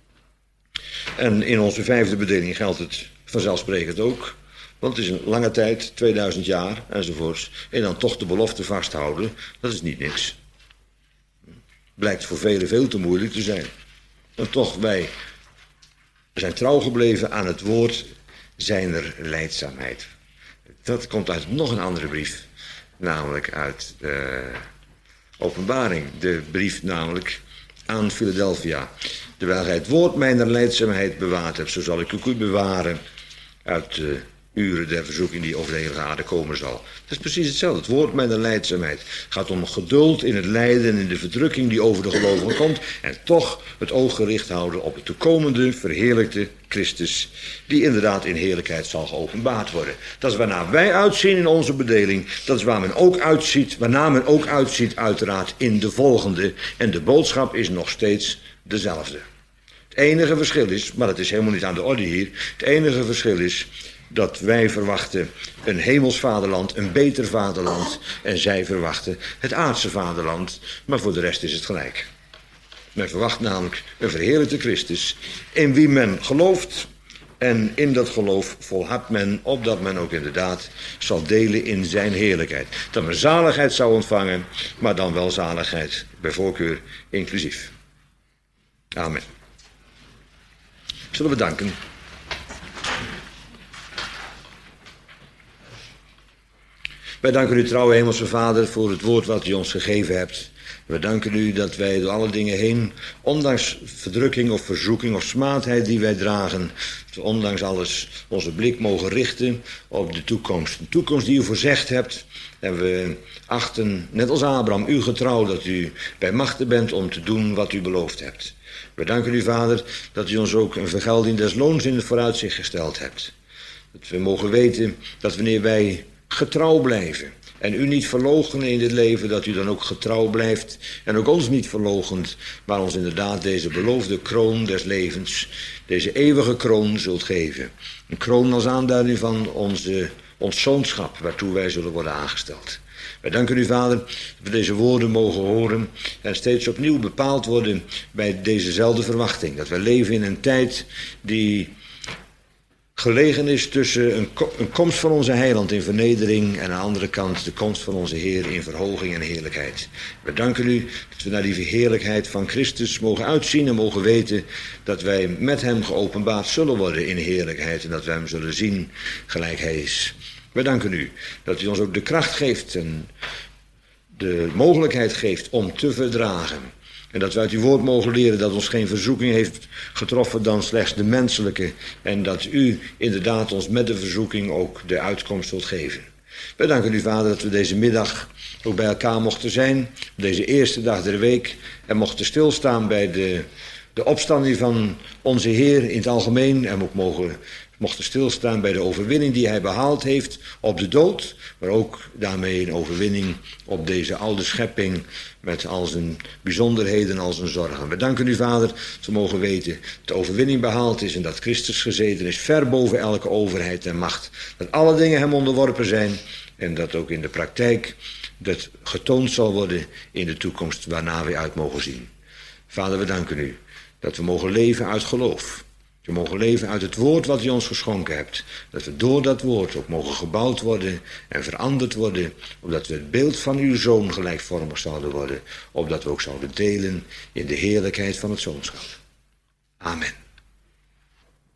En in onze vijfde bedeling geldt het vanzelfsprekend ook. Want het is een lange tijd, tweeduizend jaar enzovoorts. En dan toch de belofte vasthouden, dat is niet niks. Blijkt voor velen veel te moeilijk te zijn. En toch, wij zijn trouw gebleven aan het woord zijner lijdzaamheid. Dat komt uit nog een andere brief, namelijk uit de Openbaring. De brief namelijk aan Philadelphia. Terwijl gij het woord mijner lijdzaamheid bewaard hebt, zo zal ik ook u bewaren uit de uren der verzoeking die over de hele aarde komen zal. Dat is precies hetzelfde. Het woord met de lijdzaamheid. Het gaat om geduld in het lijden en in de verdrukking die over de gelovigen komt. En toch het oog gericht houden op het toekomende, verheerlijkte Christus. Die inderdaad in heerlijkheid zal geopenbaard worden. Dat is waarnaar wij uitzien in onze bedeling. Dat is waar men ook uitziet, waarna men ook uitziet uiteraard in de volgende. En de boodschap is nog steeds dezelfde. Het enige verschil is, maar dat is helemaal niet aan de orde hier. Het enige verschil is dat wij verwachten een hemels vaderland, een beter vaderland. En zij verwachten het aardse vaderland. Maar voor de rest is het gelijk. Men verwacht namelijk een verheerlijkte Christus, in wie men gelooft. En in dat geloof volhardt men, opdat men ook inderdaad zal delen in zijn heerlijkheid. Dat men zaligheid zou ontvangen, maar dan wel zaligheid bij voorkeur inclusief. Amen. Zullen we danken. Wij danken u, trouwe hemelse Vader, voor het woord wat u ons gegeven hebt. We danken u dat wij door alle dingen heen, ondanks verdrukking of verzoeking of smaadheid die wij dragen, ondanks alles onze blik mogen richten op de toekomst. De toekomst die u voorzegd hebt. En we achten, net als Abraham, u getrouw dat u bij machten bent om te doen wat u beloofd hebt. We danken u, Vader, dat u ons ook een vergelding des loons in het vooruitzicht gesteld hebt. Dat we mogen weten dat wanneer wij getrouw blijven en u niet verloochenen in dit leven, dat u dan ook getrouw blijft en ook ons niet verloochent, maar ons inderdaad deze beloofde kroon des levens, deze eeuwige kroon zult geven. Een kroon als aanduiding van onze, ons zoonschap, waartoe wij zullen worden aangesteld. Wij danken u, Vader, dat we deze woorden mogen horen en steeds opnieuw bepaald worden bij dezezelfde verwachting. Dat wij leven in een tijd die gelegen is tussen een, een komst van onze heiland in vernedering en aan de andere kant de komst van onze Heer in verhoging en heerlijkheid. We danken u dat we naar die heerlijkheid van Christus mogen uitzien en mogen weten dat wij met hem geopenbaard zullen worden in heerlijkheid en dat wij hem zullen zien gelijk hij is. We danken u dat u ons ook de kracht geeft en de mogelijkheid geeft om te verdragen. En dat we uit uw woord mogen leren dat ons geen verzoeking heeft getroffen dan slechts de menselijke. En dat u inderdaad ons met de verzoeking ook de uitkomst zult geven. Wij danken u, Vader, dat we deze middag ook bij elkaar mochten zijn. Op deze eerste dag der week. En mochten stilstaan bij de, de opstanding van onze Heer in het algemeen. En ook mogen, mochten stilstaan bij de overwinning die hij behaald heeft op de dood. Maar ook daarmee een overwinning op deze oude schepping met al zijn bijzonderheden, al zijn zorgen. We danken u, Vader, dat we mogen weten dat de overwinning behaald is en dat Christus gezeten is ver boven elke overheid en macht. Dat alle dingen hem onderworpen zijn en dat ook in de praktijk dat getoond zal worden in de toekomst waarna we uit mogen zien. Vader, we danken u dat we mogen leven uit geloof. We mogen leven uit het woord wat u ons geschonken hebt. Dat we door dat woord ook mogen gebouwd worden en veranderd worden. Opdat we het beeld van uw zoon gelijkvormig zouden worden. Opdat we ook zouden delen in de heerlijkheid van het zoonschap. Amen.